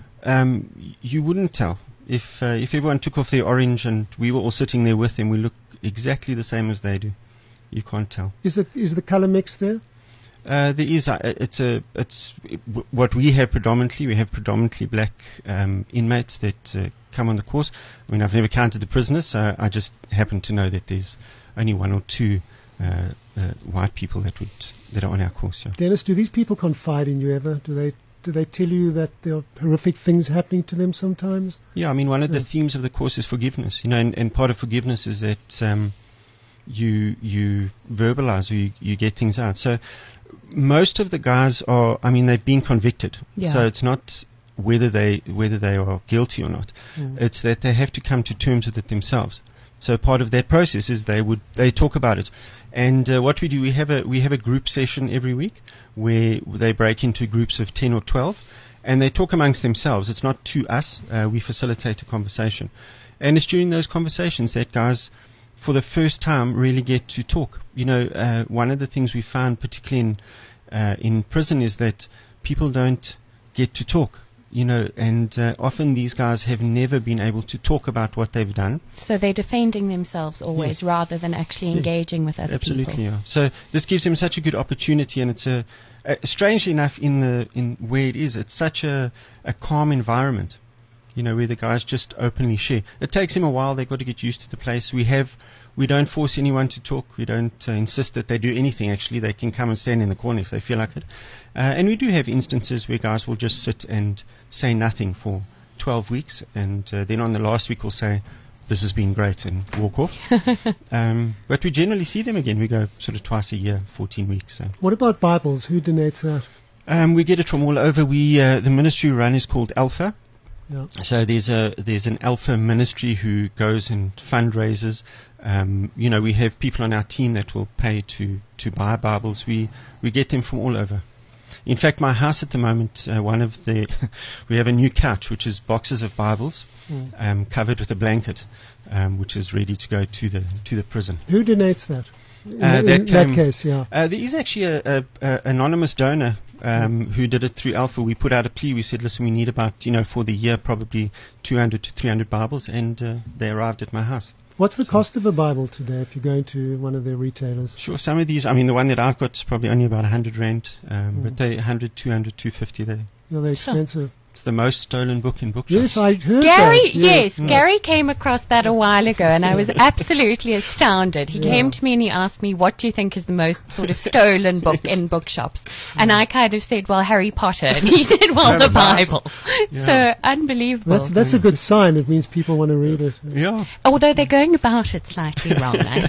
um, y- you wouldn't tell if uh, if everyone took off their orange and we were all sitting there with them. We look exactly the same as they do. You can't tell. Is it is the colour mix there? Uh, there is. Uh, it's a. It's w- what we have predominantly. We have predominantly black um, inmates that uh, come on the course. I mean, I've never counted the prisoners, so I just happen to know that there's only one or two uh, uh, white people that would that are on our course. Yeah. Dennis, do these people confide in you ever? Do they do they tell you that there are horrific things happening to them sometimes? Yeah. I mean, one of the Yeah. themes of the course is forgiveness. You know, and, and part of forgiveness is that um, you you verbalize or you, you get things out. So most of the guys are. I mean, they've been convicted. Yeah. So it's not whether they whether they are guilty or not. Mm. It's that they have to come to terms with it themselves. So part of that process is they would they talk about it, and uh, what we do we have a we have a group session every week where they break into groups of ten or twelve, and they talk amongst themselves. It's not to us. Uh, we facilitate a conversation, and it's during those conversations that guys, for the first time, really get to talk. You know, uh, one of the things we found, particularly in uh, in prison, is that people don't get to talk. You know, and uh, often these guys have never been able to talk about what they've done. So they're defending themselves always Yes. rather than actually Yes. engaging with other Absolutely, people. yeah. So this gives them such a good opportunity, and it's a, a strangely enough in the in where it is, it's such a, a calm environment. you know, where the guys just openly share. It takes them a while. They've got to get used to the place. We have, we don't force anyone to talk. We don't uh, insist that they do anything. Actually, they can come and stand in the corner if they feel like it. Uh, and we do have instances where guys will just sit and say nothing for twelve weeks, and uh, then on the last week will say, "This has been great," and walk off. um, but we generally see them again. We go sort of twice a year, fourteen weeks. So. What about Bibles? Who donates that? Um, we get it from all over. We uh, the ministry we run is called Alpha. Yeah. So there's a there's an Alpha ministry who goes and fundraises. Um, you know, we have people on our team that will pay to, to buy Bibles. We we get them from all over. In fact, my house at the moment, uh, one of the we have a new couch, which is boxes of Bibles mm. um, covered with a blanket, um, which is ready to go to the to the prison. Who donates that? In, uh, that, in that case, yeah. Uh, there is actually a, a, a anonymous donor um, who did it through Alpha. We put out a plea. We said, listen, we need about, you know, for the year probably two hundred to three hundred Bibles, and uh, they arrived at my house. What's the cost of a Bible today if you're going to one of their retailers? Sure, some of these, I mean, the one that I've got is probably only about one hundred rand, um, mm. but they one hundred, two hundred, two fifty there. Yeah, they're expensive. It's the most stolen book in bookshops. Yes, I heard Gary, that. Yes, yes mm. Gary came across that a while ago, and I was absolutely astounded. He yeah. came to me and he asked me, what do you think is the most sort of stolen book in bookshops? And I kind of said, well, Harry Potter. And he said, well, the Bible. Yeah. So, unbelievable. That's, that's a good sign. It means people want to read it. Yeah. Although they're going about it slightly wrong, I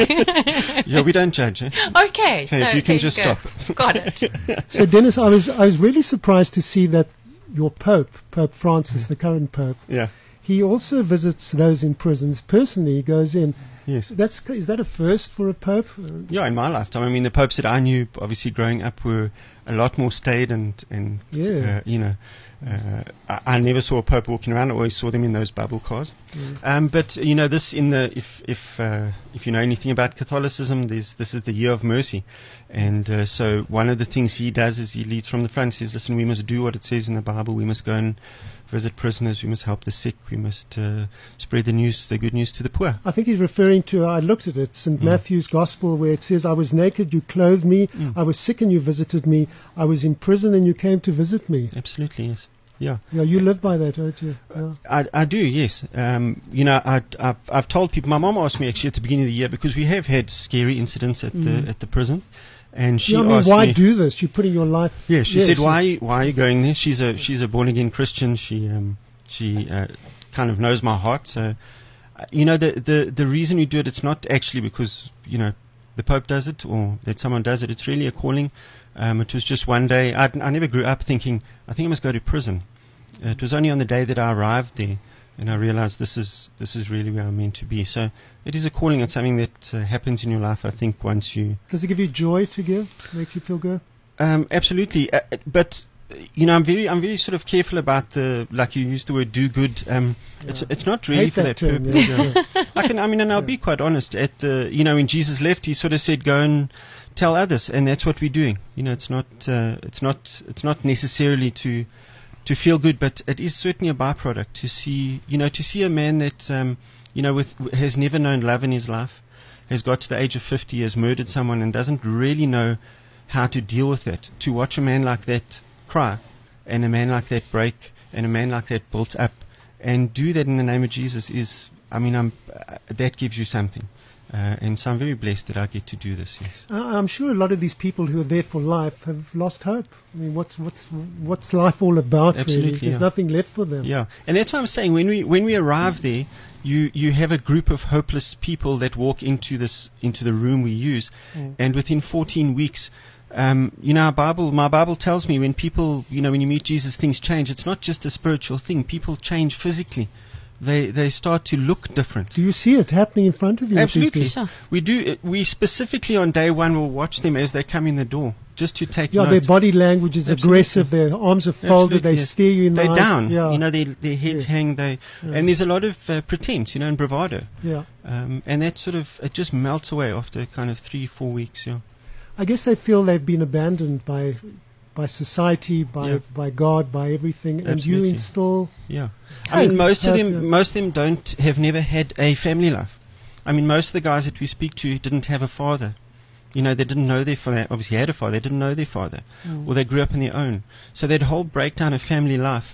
think. Yeah, we don't judge. Eh? Okay. Okay, so if you can just you stop. Got it. So, Dennis, I was I was really surprised to see that your Pope, Pope Francis, the current Pope, yeah, he also visits those in prisons personally. He goes in. Yes. That's is that a first for a Pope? Yeah, in my lifetime. I mean, the popes that I knew, obviously growing up, were a lot more staid and and yeah. uh, you know, uh, I, I never saw a Pope walking around. I always saw them in those bubble cars. Yeah. Um, but you know, this in the if if uh, if you know anything about Catholicism, this this is the year of mercy, and uh, so one of the things he does is he leads from the front. He says, "Listen, we must do what it says in the Bible. We must go and visit prisoners. We must help the sick. We must uh, spread the news, the good news to the poor." I think he's referring to, I looked at it, Saint Mm. Matthew's Gospel, where it says, I was naked, you clothed me, mm. I was sick and you visited me, I was in prison and you came to visit me. Absolutely, yes. Yeah. Yeah, you live by that, don't you? Yeah. I, I do, yes. Um, you know, I, I've, I've told people, my mom asked me actually at the beginning of the year, because we have had scary incidents at, mm. the, at the prison. And she yeah, I mean, asked why me, do this? You're putting your life. Yeah, she yeah, said, she why, are you, why are you going there? She's a she's a born again Christian. She um, she uh, kind of knows my heart. So, uh, you know, the, the the reason we do it, it's not actually because you know the Pope does it or that someone does it. It's really a calling. Um, it was just one day. I I never grew up thinking I think I must go to prison. Uh, it was only on the day that I arrived there. And I realized this is this is really where I'm meant to be. So it is a calling. It's something that uh, happens in your life. I think once you. Does it give you joy to give? Make you feel good? Um, absolutely. Uh, but you know, I'm very I'm very sort of careful about the, like you used the word, do good. Um, yeah. It's it's not really Hate for that, that term, purpose. yeah, yeah. I can I mean, and I'll yeah. be quite honest. At the you know when Jesus left, he sort of said, "Go and tell others," and that's what we're doing. You know, it's not uh, it's not it's not necessarily to. to feel good, but it is certainly a byproduct to see, you know, to see a man that, um, you know, with w- has never known love in his life, has got to the age of fifty, has murdered someone and doesn't really know how to deal with it. To watch a man like that cry, and a man like that break, and a man like that built up, and do that in the name of Jesus is, I mean, I'm, uh, that gives you something. Uh, and so I'm very blessed that I get to do this, yes. Uh, I'm sure a lot of these people who are there for life have lost hope. I mean, what's what's what's life all about, Absolutely, really? There's yeah. nothing left for them. Yeah, and that's what I'm saying. When we when we arrive there, you, you have a group of hopeless people that walk into this into the room we use, Mm. and within fourteen weeks, um, you know, our Bible, my Bible tells me when people, you know, when you meet Jesus, things change. It's not just a spiritual thing. People change physically. They they start to look different. Do you see it happening in front of you? Absolutely. Sure. We do. Uh, we specifically on day one will watch them as they come in the door, just to take Yeah, note. their body language is Absolutely. aggressive. Their arms are folded. Absolutely, They yes. stare you in the They're eyes. down. Yeah. You know, their their heads Yeah. hang. They Yeah. and there's a lot of uh, pretense, you know, and bravado. Yeah. Um, and that sort of it just melts away after kind of three, four weeks. Yeah. I guess they feel they've been abandoned by by society, by Yeah. by God, by everything, and you Absolutely. instill. Yeah. I mean, most of hope, them, yeah. most of them don't have never had a family life. I mean, most of the guys that we speak to didn't have a father. You know, they didn't know their father. Obviously, they had a father. They didn't know their father, Mm. or they grew up on their own. So that whole breakdown of family life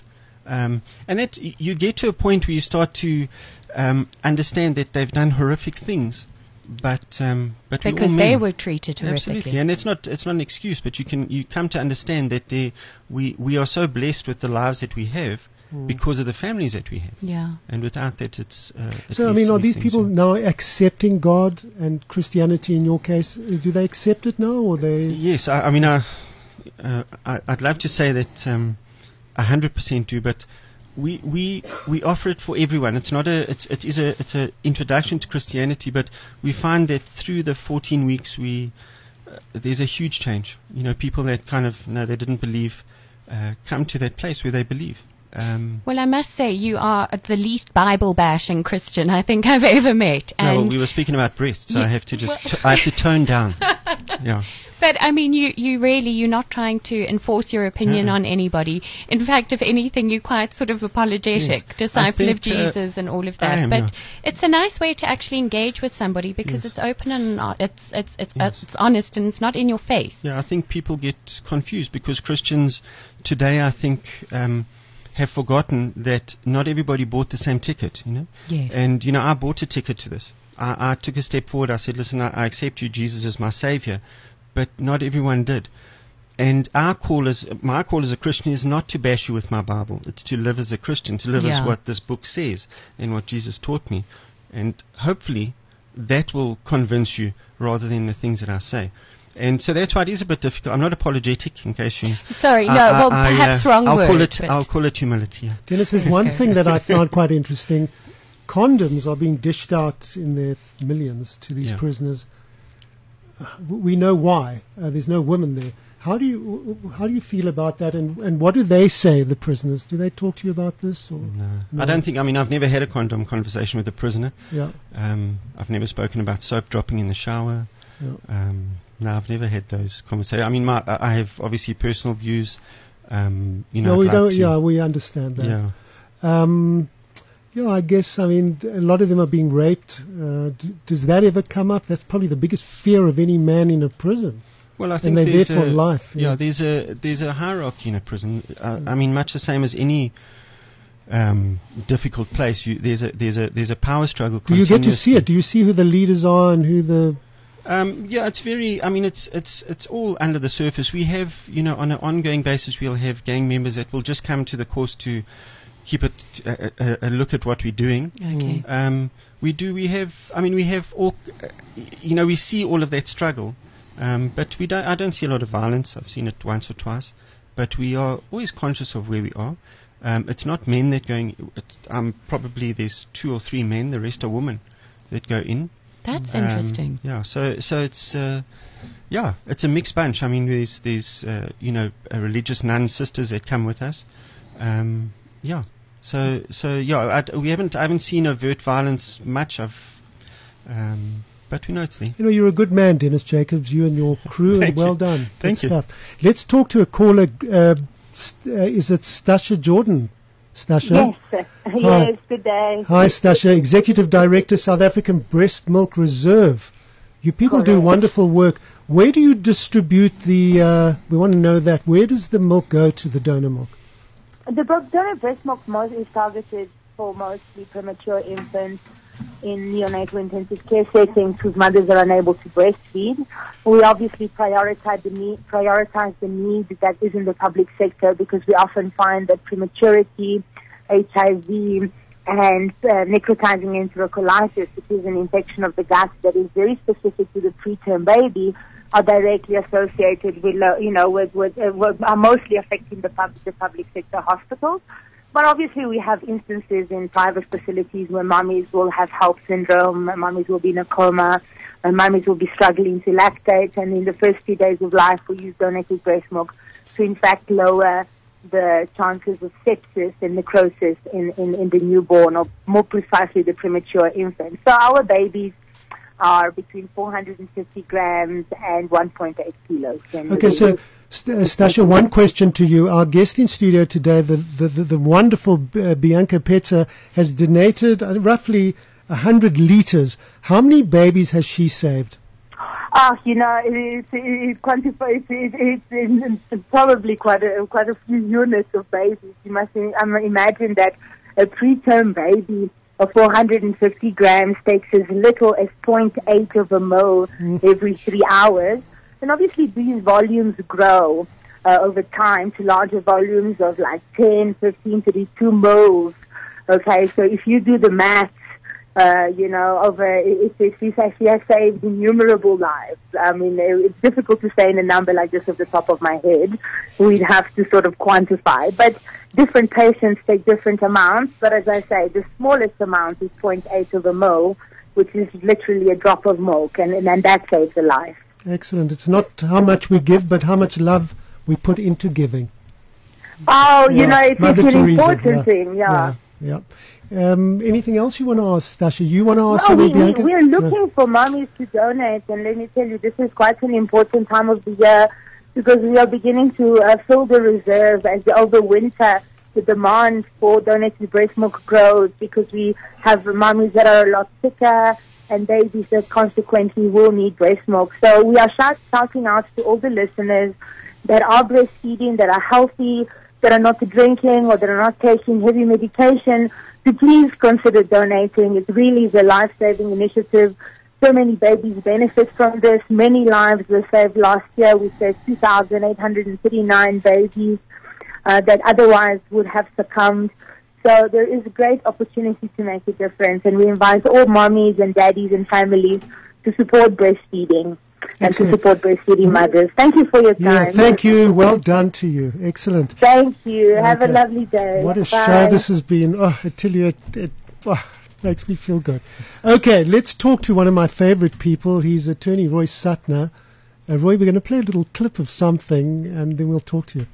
Um, and that y- you get to a point where you start to um, understand that they've done horrific things, but um, but we're all Because they men. were treated horrifically. Absolutely, and it's not it's not an excuse, but you can you come to understand that they, we we are so blessed with the lives that we have Mm. because of the families that we have. Yeah. And without that, it's. Uh, it So, I leads mean, to are these these things, people yeah. now accepting God and Christianity in your case? Uh, Do they accept it now, or they? Yes, I, I mean, I, uh, I, I'd love to say that um, a hundred percent do, but we we we offer it for everyone. It's not a it's it is a it's a introduction to Christianity, but we find that through the fourteen weeks, we uh, there's a huge change. You know, people that kind of no, they didn't believe, uh, come to that place where they believe. Um, Well, I must say, you are the least Bible-bashing Christian I think I've ever met. no, And well, we were speaking about breasts, so You- I have to just t- I have to tone down. Yeah. But I mean, you, you really, you're not trying to enforce your opinion Uh-uh. on anybody. In fact, if anything, you're quite sort of apologetic, Yes. disciple I of think, uh, Jesus and all of I that. am, but yeah. it's a nice way to actually engage with somebody because Yes. it's open and uh, it's it's it's, uh, Yes. it's honest and it's not in your face. Yeah, I think people get confused because Christians today, I think, um, have forgotten that not everybody bought the same ticket, you know. Yes. And, you know, I bought a ticket to this. I, I took a step forward. I said, listen, I, I accept you, Jesus, as my Savior. But not everyone did. And our call as, my call as a Christian is not to bash you with my Bible. It's to live as a Christian, to live Yeah. as what this book says and what Jesus taught me. And hopefully that will convince you rather than the things that I say. And so that's why it is a bit difficult. I'm not apologetic, in case you... Sorry, no, I- I- well, I, perhaps uh, wrong I'll word. Call it, but- I'll call it humility. Yeah. Dennis, there's one thing that I found quite interesting. Condoms are being dished out in their millions to these Yeah. prisoners. Uh, w- we know why. Uh, there's no women there. How do you w- w- how do you feel about that? And and what do they say, the prisoners? Do they talk to you about this? Or? No. No. I don't think, I mean, I've never had a condom conversation with a prisoner. Yeah. Um, I've never spoken about soap dropping in the shower. Yeah. Um, no, I've never had those conversations. I mean, my, I I have obviously personal views. Um, you know, no, I'd we like don't. to- Yeah, we understand that. Yeah. Um, yeah, I guess, I mean, d- a lot of them are being raped. Uh, d- does that ever come up? That's probably the biggest fear of any man in a prison. Well, I And think they're there's there for a, life, Yeah. yeah. there's a there's a hierarchy in a prison. Uh, I mean, much the same as any um, difficult place. You, there's a there's a there's a power struggle. Do you get to see continuously. it? Do you see who the leaders are and who the... Um, yeah, it's very. I mean, it's it's it's all under the surface. We have, you know, on an ongoing basis, we'll have gang members that will just come to the course to keep it t- a, a, a look at what we're doing. Okay. Um, we do. We have. I mean, we have all. Uh, you know, we see all of that struggle, um, but we don't. I don't see a lot of violence. I've seen it once or twice, but we are always conscious of where we are. Um, it's not men that going. It's, um, probably there's two or three men. The rest are women that go in. That's Um, interesting. Yeah, so so it's uh, yeah, it's a mixed bunch. I mean, there's there's uh, you know uh, religious nun sisters that come with us. Um, yeah, so so yeah, I d we haven't I haven't seen overt violence much of, um, but we know it's there. You know, you're a good man, Dennis Jacobs, you and your crew, and Thank well you. done. Thank Good you. stuff. Let's talk to a caller. Uh, st- uh, is it Stasha Jordan? Stasha? Yes, Hi. yes, good day. Hi, Stasha, Executive Director, South African Breast Milk Reserve. You people do Correct. wonderful work. Where do you distribute the, uh, we want to know that, where does the milk go to, the donor milk? The bro- donor breast milk most is targeted for mostly premature infants in neonatal intensive care settings whose mothers are unable to breastfeed. We obviously prioritize the need, prioritize the need that is in the public sector because we often find that prematurity, H I V, and uh, necrotizing enterocolitis, which is an infection of the gut that is very specific to the preterm baby, are directly associated with, lo- you know, with, with, uh, with are mostly affecting the, pub- the public sector hospitals. But obviously we have instances in private facilities where mummies will have HELLP syndrome, mummies will be in a coma, and mummies will be struggling to lactate, and in the first few days of life we use donated breast milk to in fact lower the chances of sepsis and necrosis in, in, in the newborn, or more precisely the premature infant. So our babies are between four hundred fifty grams and one point eight kilos. And Okay, so St- uh, Stasha, one question to you. Our guest in studio today, the the, the, the wonderful uh, Bianca Petzer, has donated uh, roughly one hundred liters. How many babies has she saved? Ah, you know, it, it, it quantifies, it, it, it, it's probably quite a, quite a few units of babies. You must um, imagine that a preterm baby of four hundred fifty grams takes as little as zero point eight of a mole mm. every three hours. And obviously these volumes grow uh, over time to larger volumes of like ten, fifteen, thirty-two moles. Okay, so if you do the math, uh, you know, over, it, it, it actually has saved innumerable lives. I mean, it, it's difficult to say in a number like this off the top of my head. We'd have to sort of quantify. But different patients take different amounts. But as I say, the smallest amount is zero point eight of a mole, which is literally a drop of milk, and, and, and that saves a life. Excellent. It's not how much we give, but how much love we put into giving. Oh, you yeah. know, it's, Mother it's an Teresa, important yeah. thing, yeah. Yeah. yeah. Um, anything else you want to ask, Stasha? You want to ask No, we, something, Bianca? we, we're looking No. for mummies to donate, and let me tell you, this is quite an important time of the year because we are beginning to uh, fill the reserve as over winter. The demand for donated breast milk grows because we have mummies that are a lot sicker and babies that consequently will need breast milk. So we are shout, shouting out to all the listeners that are breastfeeding, that are healthy, that are not drinking or that are not taking heavy medication, to please consider donating. It really is a life-saving initiative. So many babies benefit from this. Many lives were saved last year. We saved two thousand eight hundred thirty-nine babies uh, that otherwise would have succumbed. So there is a great opportunity to make a difference, and we invite all mommies and daddies and families to support breastfeeding. And Excellent. to support breastfeeding mothers. Thank you for your time. Yeah, thank you. Well done to you. Excellent. Thank you. Have Okay. a lovely day. What a Bye. show this has been. Oh, I tell you, it, it oh, makes me feel good. Okay, let's talk to one of my favorite people. He's attorney Roy Suttner. Uh, Roy, we're going to play a little clip of something, and then we'll talk to you.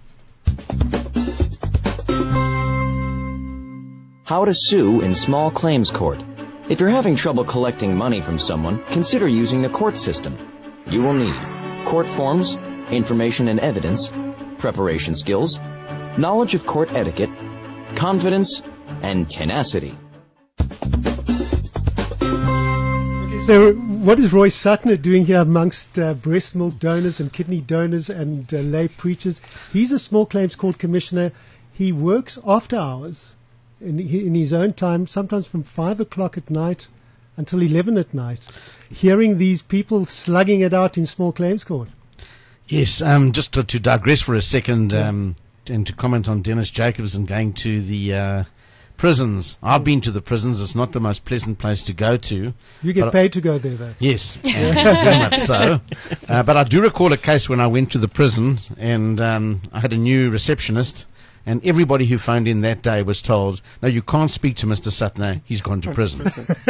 How to sue in small claims court. If you're having trouble collecting money from someone, consider using the court system. You will need court forms, information and evidence, preparation skills, knowledge of court etiquette, confidence, and tenacity. Okay, so what is Roy Suttner doing here amongst uh, breast milk donors and kidney donors and uh, lay preachers? He's a small claims court commissioner. He works after hours in, in his own time, sometimes from five o'clock at night until eleven at night, hearing these people slugging it out in small claims court. Yes, um, just to, to digress for a second um, and to comment on Dennis Jacobs and going to the uh, prisons. I've been to the prisons. It's not the most pleasant place to go to. You get paid to go there, though. Yes, uh, very much so. Uh, but I do recall a case when I went to the prison and um, I had a new receptionist. And everybody who phoned in that day was told, no, you can't speak to Mister Suttner. He's gone to prison.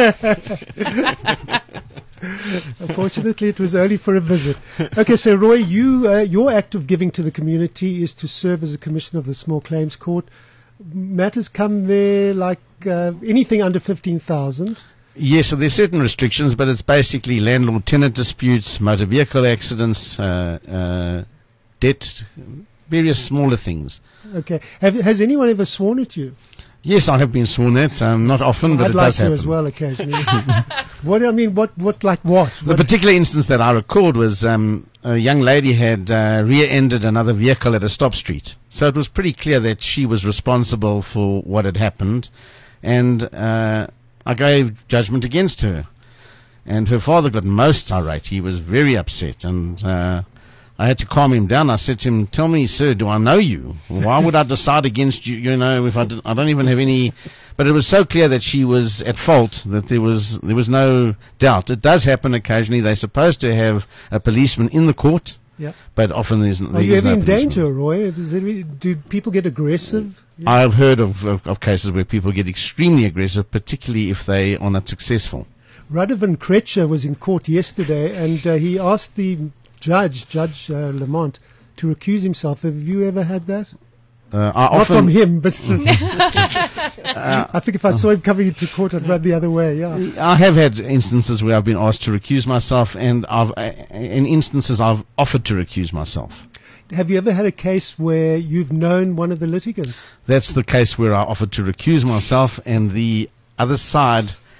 Unfortunately, it was only for a visit. Okay, so Roy, you, uh, your act of giving to the community is to serve as a commissioner of the Small Claims Court. Matters come there like uh, anything under fifteen thousand. Yes, so there's certain restrictions, but it's basically landlord-tenant disputes, motor vehicle accidents, uh, uh, debt, various smaller things. Okay. Have, has anyone ever sworn at you? Yes, I have been sworn at. Um, not often, but I'd it like does to happen. as well occasionally. What I mean, what, what, like what? The what? particular instance that I recalled was um, a young lady had uh, rear-ended another vehicle at a stop street. So it was pretty clear that she was responsible for what had happened, and uh, I gave judgment against her. And her father got most irate. He was very upset, and uh, I had to calm him down. I said to him, tell me, sir, do I know you? Why would I decide against you, you know, if I, did, I don't even have any... But it was so clear that she was at fault that there was there was no doubt. It does happen occasionally. They're supposed to have a policeman in the court, yeah. but often there's, there Are you is ever no in policeman. danger, Roy? Does it, do people get aggressive? Yeah. I've heard of, of, of cases where people get extremely aggressive, particularly if they are not successful. Radovan Kretscher was in court yesterday, and uh, he asked the judge, Judge uh, Lamont, to recuse himself. Have you ever had that? Uh, I Not often from him, but uh, I think if I saw him coming into court, I'd run the other way. Yeah, I have had instances where I've been asked to recuse myself, and I've, uh, in instances I've offered to recuse myself. Have you ever had a case where you've known one of the litigants? That's the case where I offered to recuse myself, and the other side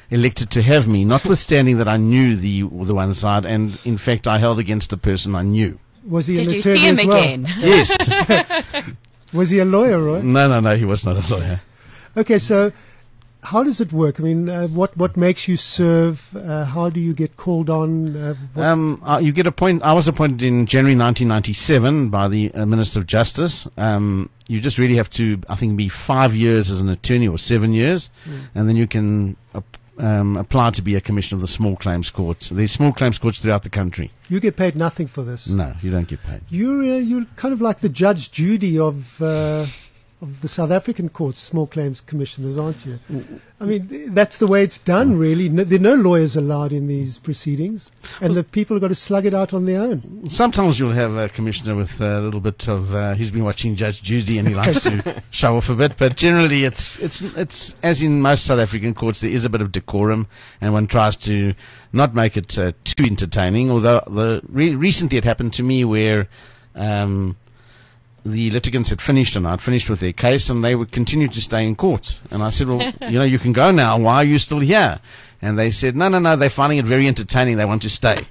elected to have me, notwithstanding that I knew the the one side, and in fact I held against the person I knew. Was he Did an you attorney see him as well? again? Yes. Was he a lawyer, Roy? No, no, no, he was not a lawyer. Okay, so how does it work? I mean, uh, what what makes you serve? Uh, how do you get called on? Uh, what- Um, uh, you get appointed. I was appointed in January nineteen ninety-seven by the uh, Minister of Justice. Um, you just really have to, I think, be five years as an attorney or seven years, Mm. and then you can uh, um, apply to be a commissioner of the small claims courts. There's small claims courts throughout the country. you get paid nothing for this. No, you don't get paid. You're uh, you're kind of like the Judge Judy of uh, of the South African courts, small claims commissioners, aren't you? I mean, th- that's the way it's done, really. No, there are no lawyers allowed in these proceedings, and the people have got to slug it out on their own. Sometimes you'll have a commissioner with a little bit of. Uh, he's been watching Judge Judy and he likes to show off a bit, but generally it's it's it's as in most South African courts, there is a bit of decorum, and one tries to not make it uh, too entertaining. Although the re- recently it happened to me where. Um, the litigants had finished and I'd finished with their case and they would continue to stay in court. And I said, well, you know, you can go now. Why are you still here? And they said, no, no, no, they're finding it very entertaining. They want to stay.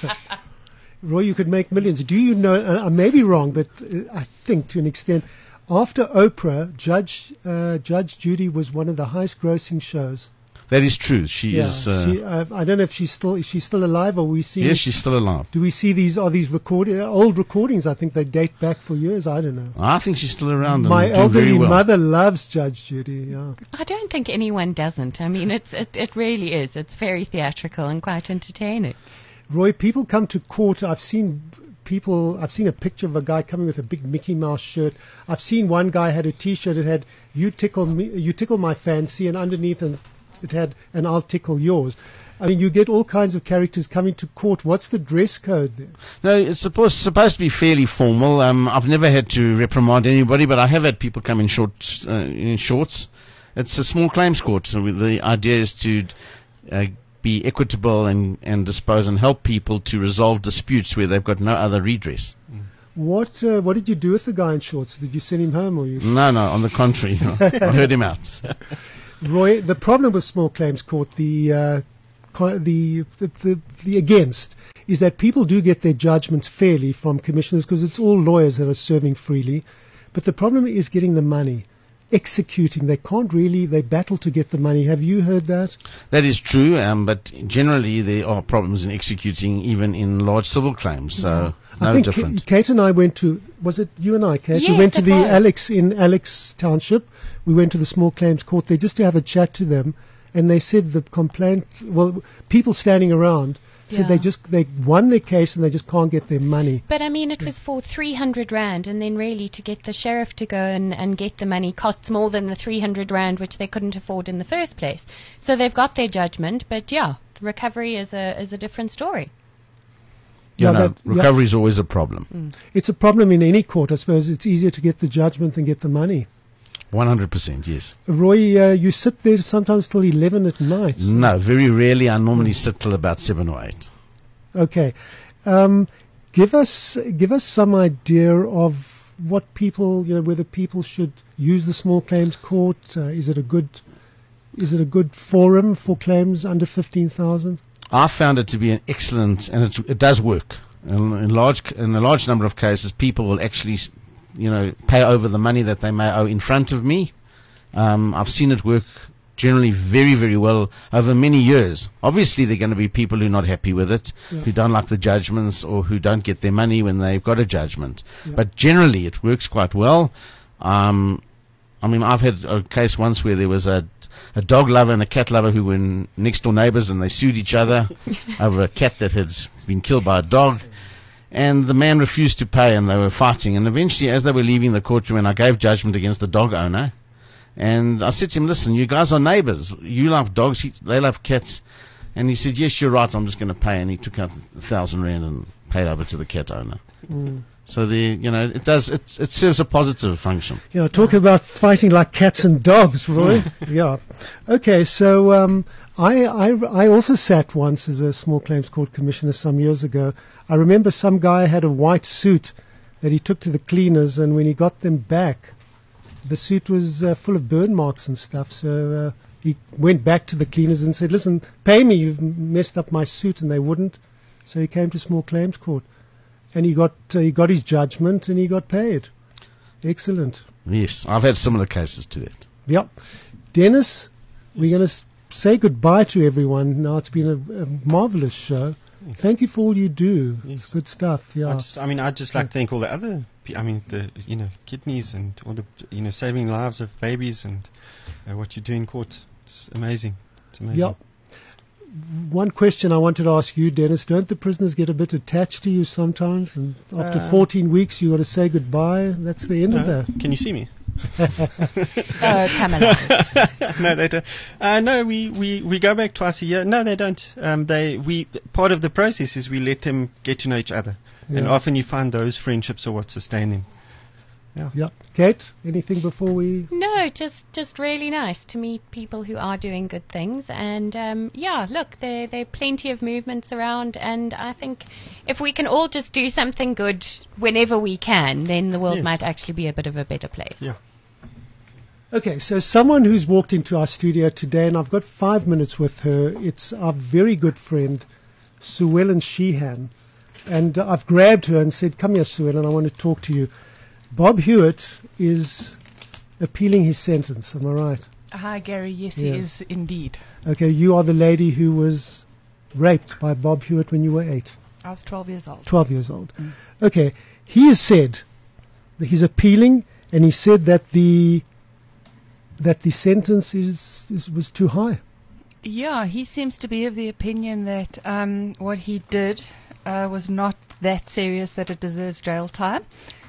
Roy, you could make millions. Do you know, uh, I may be wrong, but uh, I think to an extent, after Oprah, Judge uh, Judge Judy was one of the highest grossing shows. That is true. She yeah, is. Uh, she, uh, I don't know if she's still is she still alive, or we see. yes, she's still alive. Do we see these? Are these recorded old recordings? I think they date back for years. I don't know. I think she's still around. My and doing elderly very well. mother loves Judge Judy. Yeah. I don't think anyone doesn't. I mean, it's it, it really is. It's very theatrical and quite entertaining. Roy, people come to court. I've seen people. I've seen a picture of a guy coming with a big Mickey Mouse shirt. I've seen one guy had a T-shirt that had "You tickle me, you tickle my fancy," and underneath and it had "and I'll tickle yours." I mean, you get all kinds of characters coming to court. What's the dress code there? No, it's supposed supposed to be fairly formal. Um, I've never had to reprimand anybody, but I have had people come in shorts. Uh, in shorts. It's a small claims court, so the idea is to uh, be equitable and, and dispose and help people to resolve disputes where they've got no other redress. What uh, What did you do with the guy in shorts? Did you send him home, or you? No, no. On the contrary, I heard him out. Roy, the problem with small claims court, the, uh, co- the, the, the, the against, is that people do get their judgments fairly from commissioners because it's all lawyers that are serving freely. But the problem is getting the money, executing. They can't really, they battle to get the money. Have you heard that? That is true, um, but generally there are problems in executing even in large civil claims, so I no think different. K- Kate and I went to, was it you and I, Kate? Yes, we went to it the was. Alex in Alex Township. We went to the small claims court there just to have a chat to them, and they said the complaint, well, people standing around said Yeah. they just, they won their case and they just can't get their money. But I mean, it was for three hundred rand, and then really to get the sheriff to go and, and get the money costs more than the three hundred rand, which they couldn't afford in the first place. So they've got their judgment, but yeah, recovery is a is a different story. You Yeah, know, that- yeah. recovery is always a problem. It's a problem in any court, I suppose. It's easier to get the judgment than get the money. one hundred percent, yes. Roy, uh, you sit there sometimes till eleven at night. No, very rarely. I normally sit till about seven or eight. Okay. Um, give us give us some idea of what people, you know, whether people should use the small claims court. Uh, is it a good is it a good forum for claims under fifteen thousand? I found it to be an excellent, and it, it does work. In, in large, in a large number of cases, people will actually, you know, pay over the money that they may owe in front of me. Um, I've seen it work generally very, very well over many years. Obviously, there are going to be people who are not happy with it, Yeah. who don't like the judgments, or who don't get their money when they've got a judgment. Yeah. But generally, it works quite well. Um, I mean, I've had a case once where there was a a dog lover and a cat lover who were n- next door neighbors, and they sued each other over a cat that had been killed by a dog. And the man refused to pay, and they were fighting. And eventually, as they were leaving the courtroom, and I gave judgment against the dog owner, and I said to him, listen, you guys are neighbors. You love dogs, he, they love cats. And he said, yes, you're right, I'm just going to pay. And he took out a thousand rand and paid over to the cat owner. Mm. So the, you know, it does, it, it serves a positive function. Yeah, talk about fighting like cats and dogs, Roy. Yeah. Okay, so um, I, I I also sat once as a small claims court commissioner some years ago. I remember some guy had a white suit that he took to the cleaners, and when he got them back, the suit was uh, full of burn marks and stuff. So uh, he went back to the cleaners and said, listen, pay me, you've messed up my suit, and they wouldn't. So he came to small claims court. And he got uh, he got his judgment and he got paid. Excellent. Yes, I've had similar cases to that. Yep. Dennis, yes. We're going to s- say goodbye to everyone. Now it's been a, a marvelous show. Yes. Thank you for all you do. Yes. It's good stuff. Yeah. I, just, I mean, I'd just like to thank all the other, pe- I mean, the you know kidneys and all the you know saving lives of babies and uh, what you do in court. It's amazing. It's amazing. Yep. One question I wanted to ask you, Dennis, don't the prisoners get a bit attached to you sometimes? And after uh, fourteen weeks, you got to say goodbye. That's the end no, of that. Can you see me? Oh, Pamela. No, they don't. Uh, no, we, we, we go back twice a year. No, they don't. Um, they we part of the process is we let them get to know each other, yeah. And often you find those friendships are what sustain them. Yeah. Yeah. Kate, anything before we? No, just just really nice to meet people who are doing good things, and um, yeah, look, there there are plenty of movements around, and I think if we can all just do something good whenever we can, then the world yes. might actually be a bit of a better place. Yeah. Okay, so someone who's walked into our studio today, and I've got five minutes with her. It's our very good friend, Suellen Sheehan, and uh, I've grabbed her and said, "Come here, Suellen, I want to talk to you." Bob Hewitt is appealing his sentence, am I right? Hi, Gary. Yes, yeah. he is indeed. Okay, you are the lady who was raped by Bob Hewitt when you were eight. I was twelve years old. twelve years old. Mm. Okay, he has said that he's appealing, and he said that the that the sentence is, is was too high. Yeah, he seems to be of the opinion that um, what he did uh, was not that serious that it deserves jail time.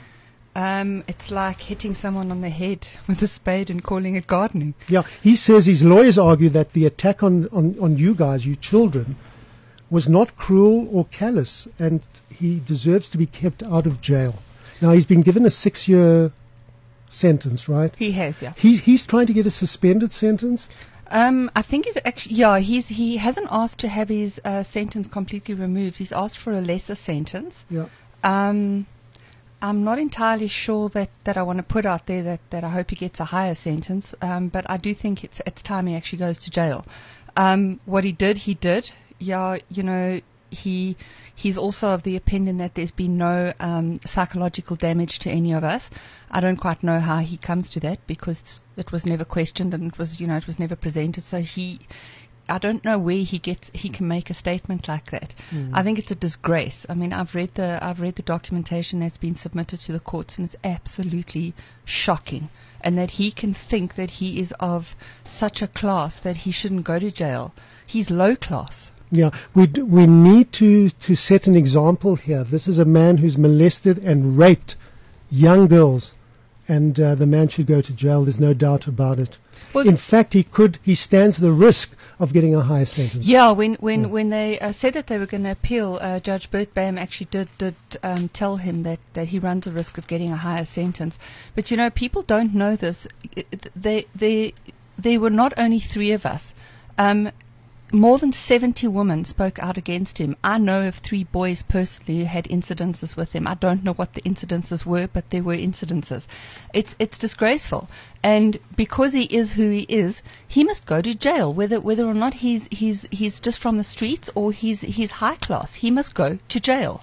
Um, it's like hitting someone on the head with a spade and calling it gardening. Yeah, he says his lawyers argue that the attack on, on, on you guys, you children, was not cruel or callous, and he deserves to be kept out of jail. Now, he's been given a six-year sentence, right? He has, yeah. He, he's trying to get a suspended sentence? Um, I think he's actually, yeah, he's, he hasn't asked to have his uh, sentence completely removed. He's asked for a lesser sentence. Yeah. Um... I'm not entirely sure that, that I want to put out there that, that I hope he gets a higher sentence, um, but I do think it's it's time he actually goes to jail. Um, what he did, he did. Yeah, you know, he he's also of the opinion that there's been no um, psychological damage to any of us. I don't quite know how he comes to that because it was never questioned and it was, you know, it was never presented. So he. I don't know where he gets he can make a statement like that. Mm. I think it's a disgrace. I mean, I've read the I've read the documentation that's been submitted to the courts, and it's absolutely shocking. And that he can think that he is of such a class that he shouldn't go to jail. He's low class. Yeah, we d- we need to to set an example here. This is a man who's molested and raped young girls, and uh, the man should go to jail. There's no doubt about it. Well, in fact, he could. He stands the risk of getting a higher sentence. Yeah, when when, yeah. when they uh, said that they were going to appeal, uh, Judge Bert Bam actually did did um, tell him that, that he runs a risk of getting a higher sentence. But you know, people don't know this. They they there were not only three of us. Um, More than seventy women spoke out against him. I know of three boys personally who had incidences with him. I don't know what the incidences were, but there were incidences. It's it's disgraceful. And because he is who he is, he must go to jail. Whether whether or not he's he's he's just from the streets or he's he's high class, he must go to jail.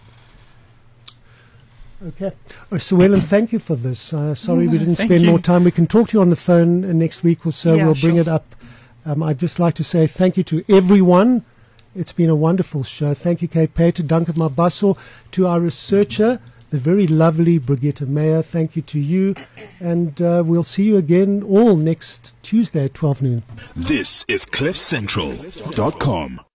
Okay. Oh, Suellen, thank you for this. Uh, sorry no, we didn't thank spend you. more time. We can talk to you on the phone uh, next week or so. Yeah, we'll bring sure. it up. Um, I'd just like to say thank you to everyone. It's been a wonderful show. Thank you, Kate Pay, to Duncan Mabaso, to our researcher, the very lovely Brigitte Meyer. Thank you to you. And uh, we'll see you again all next Tuesday at twelve noon. This is cliff central dot com.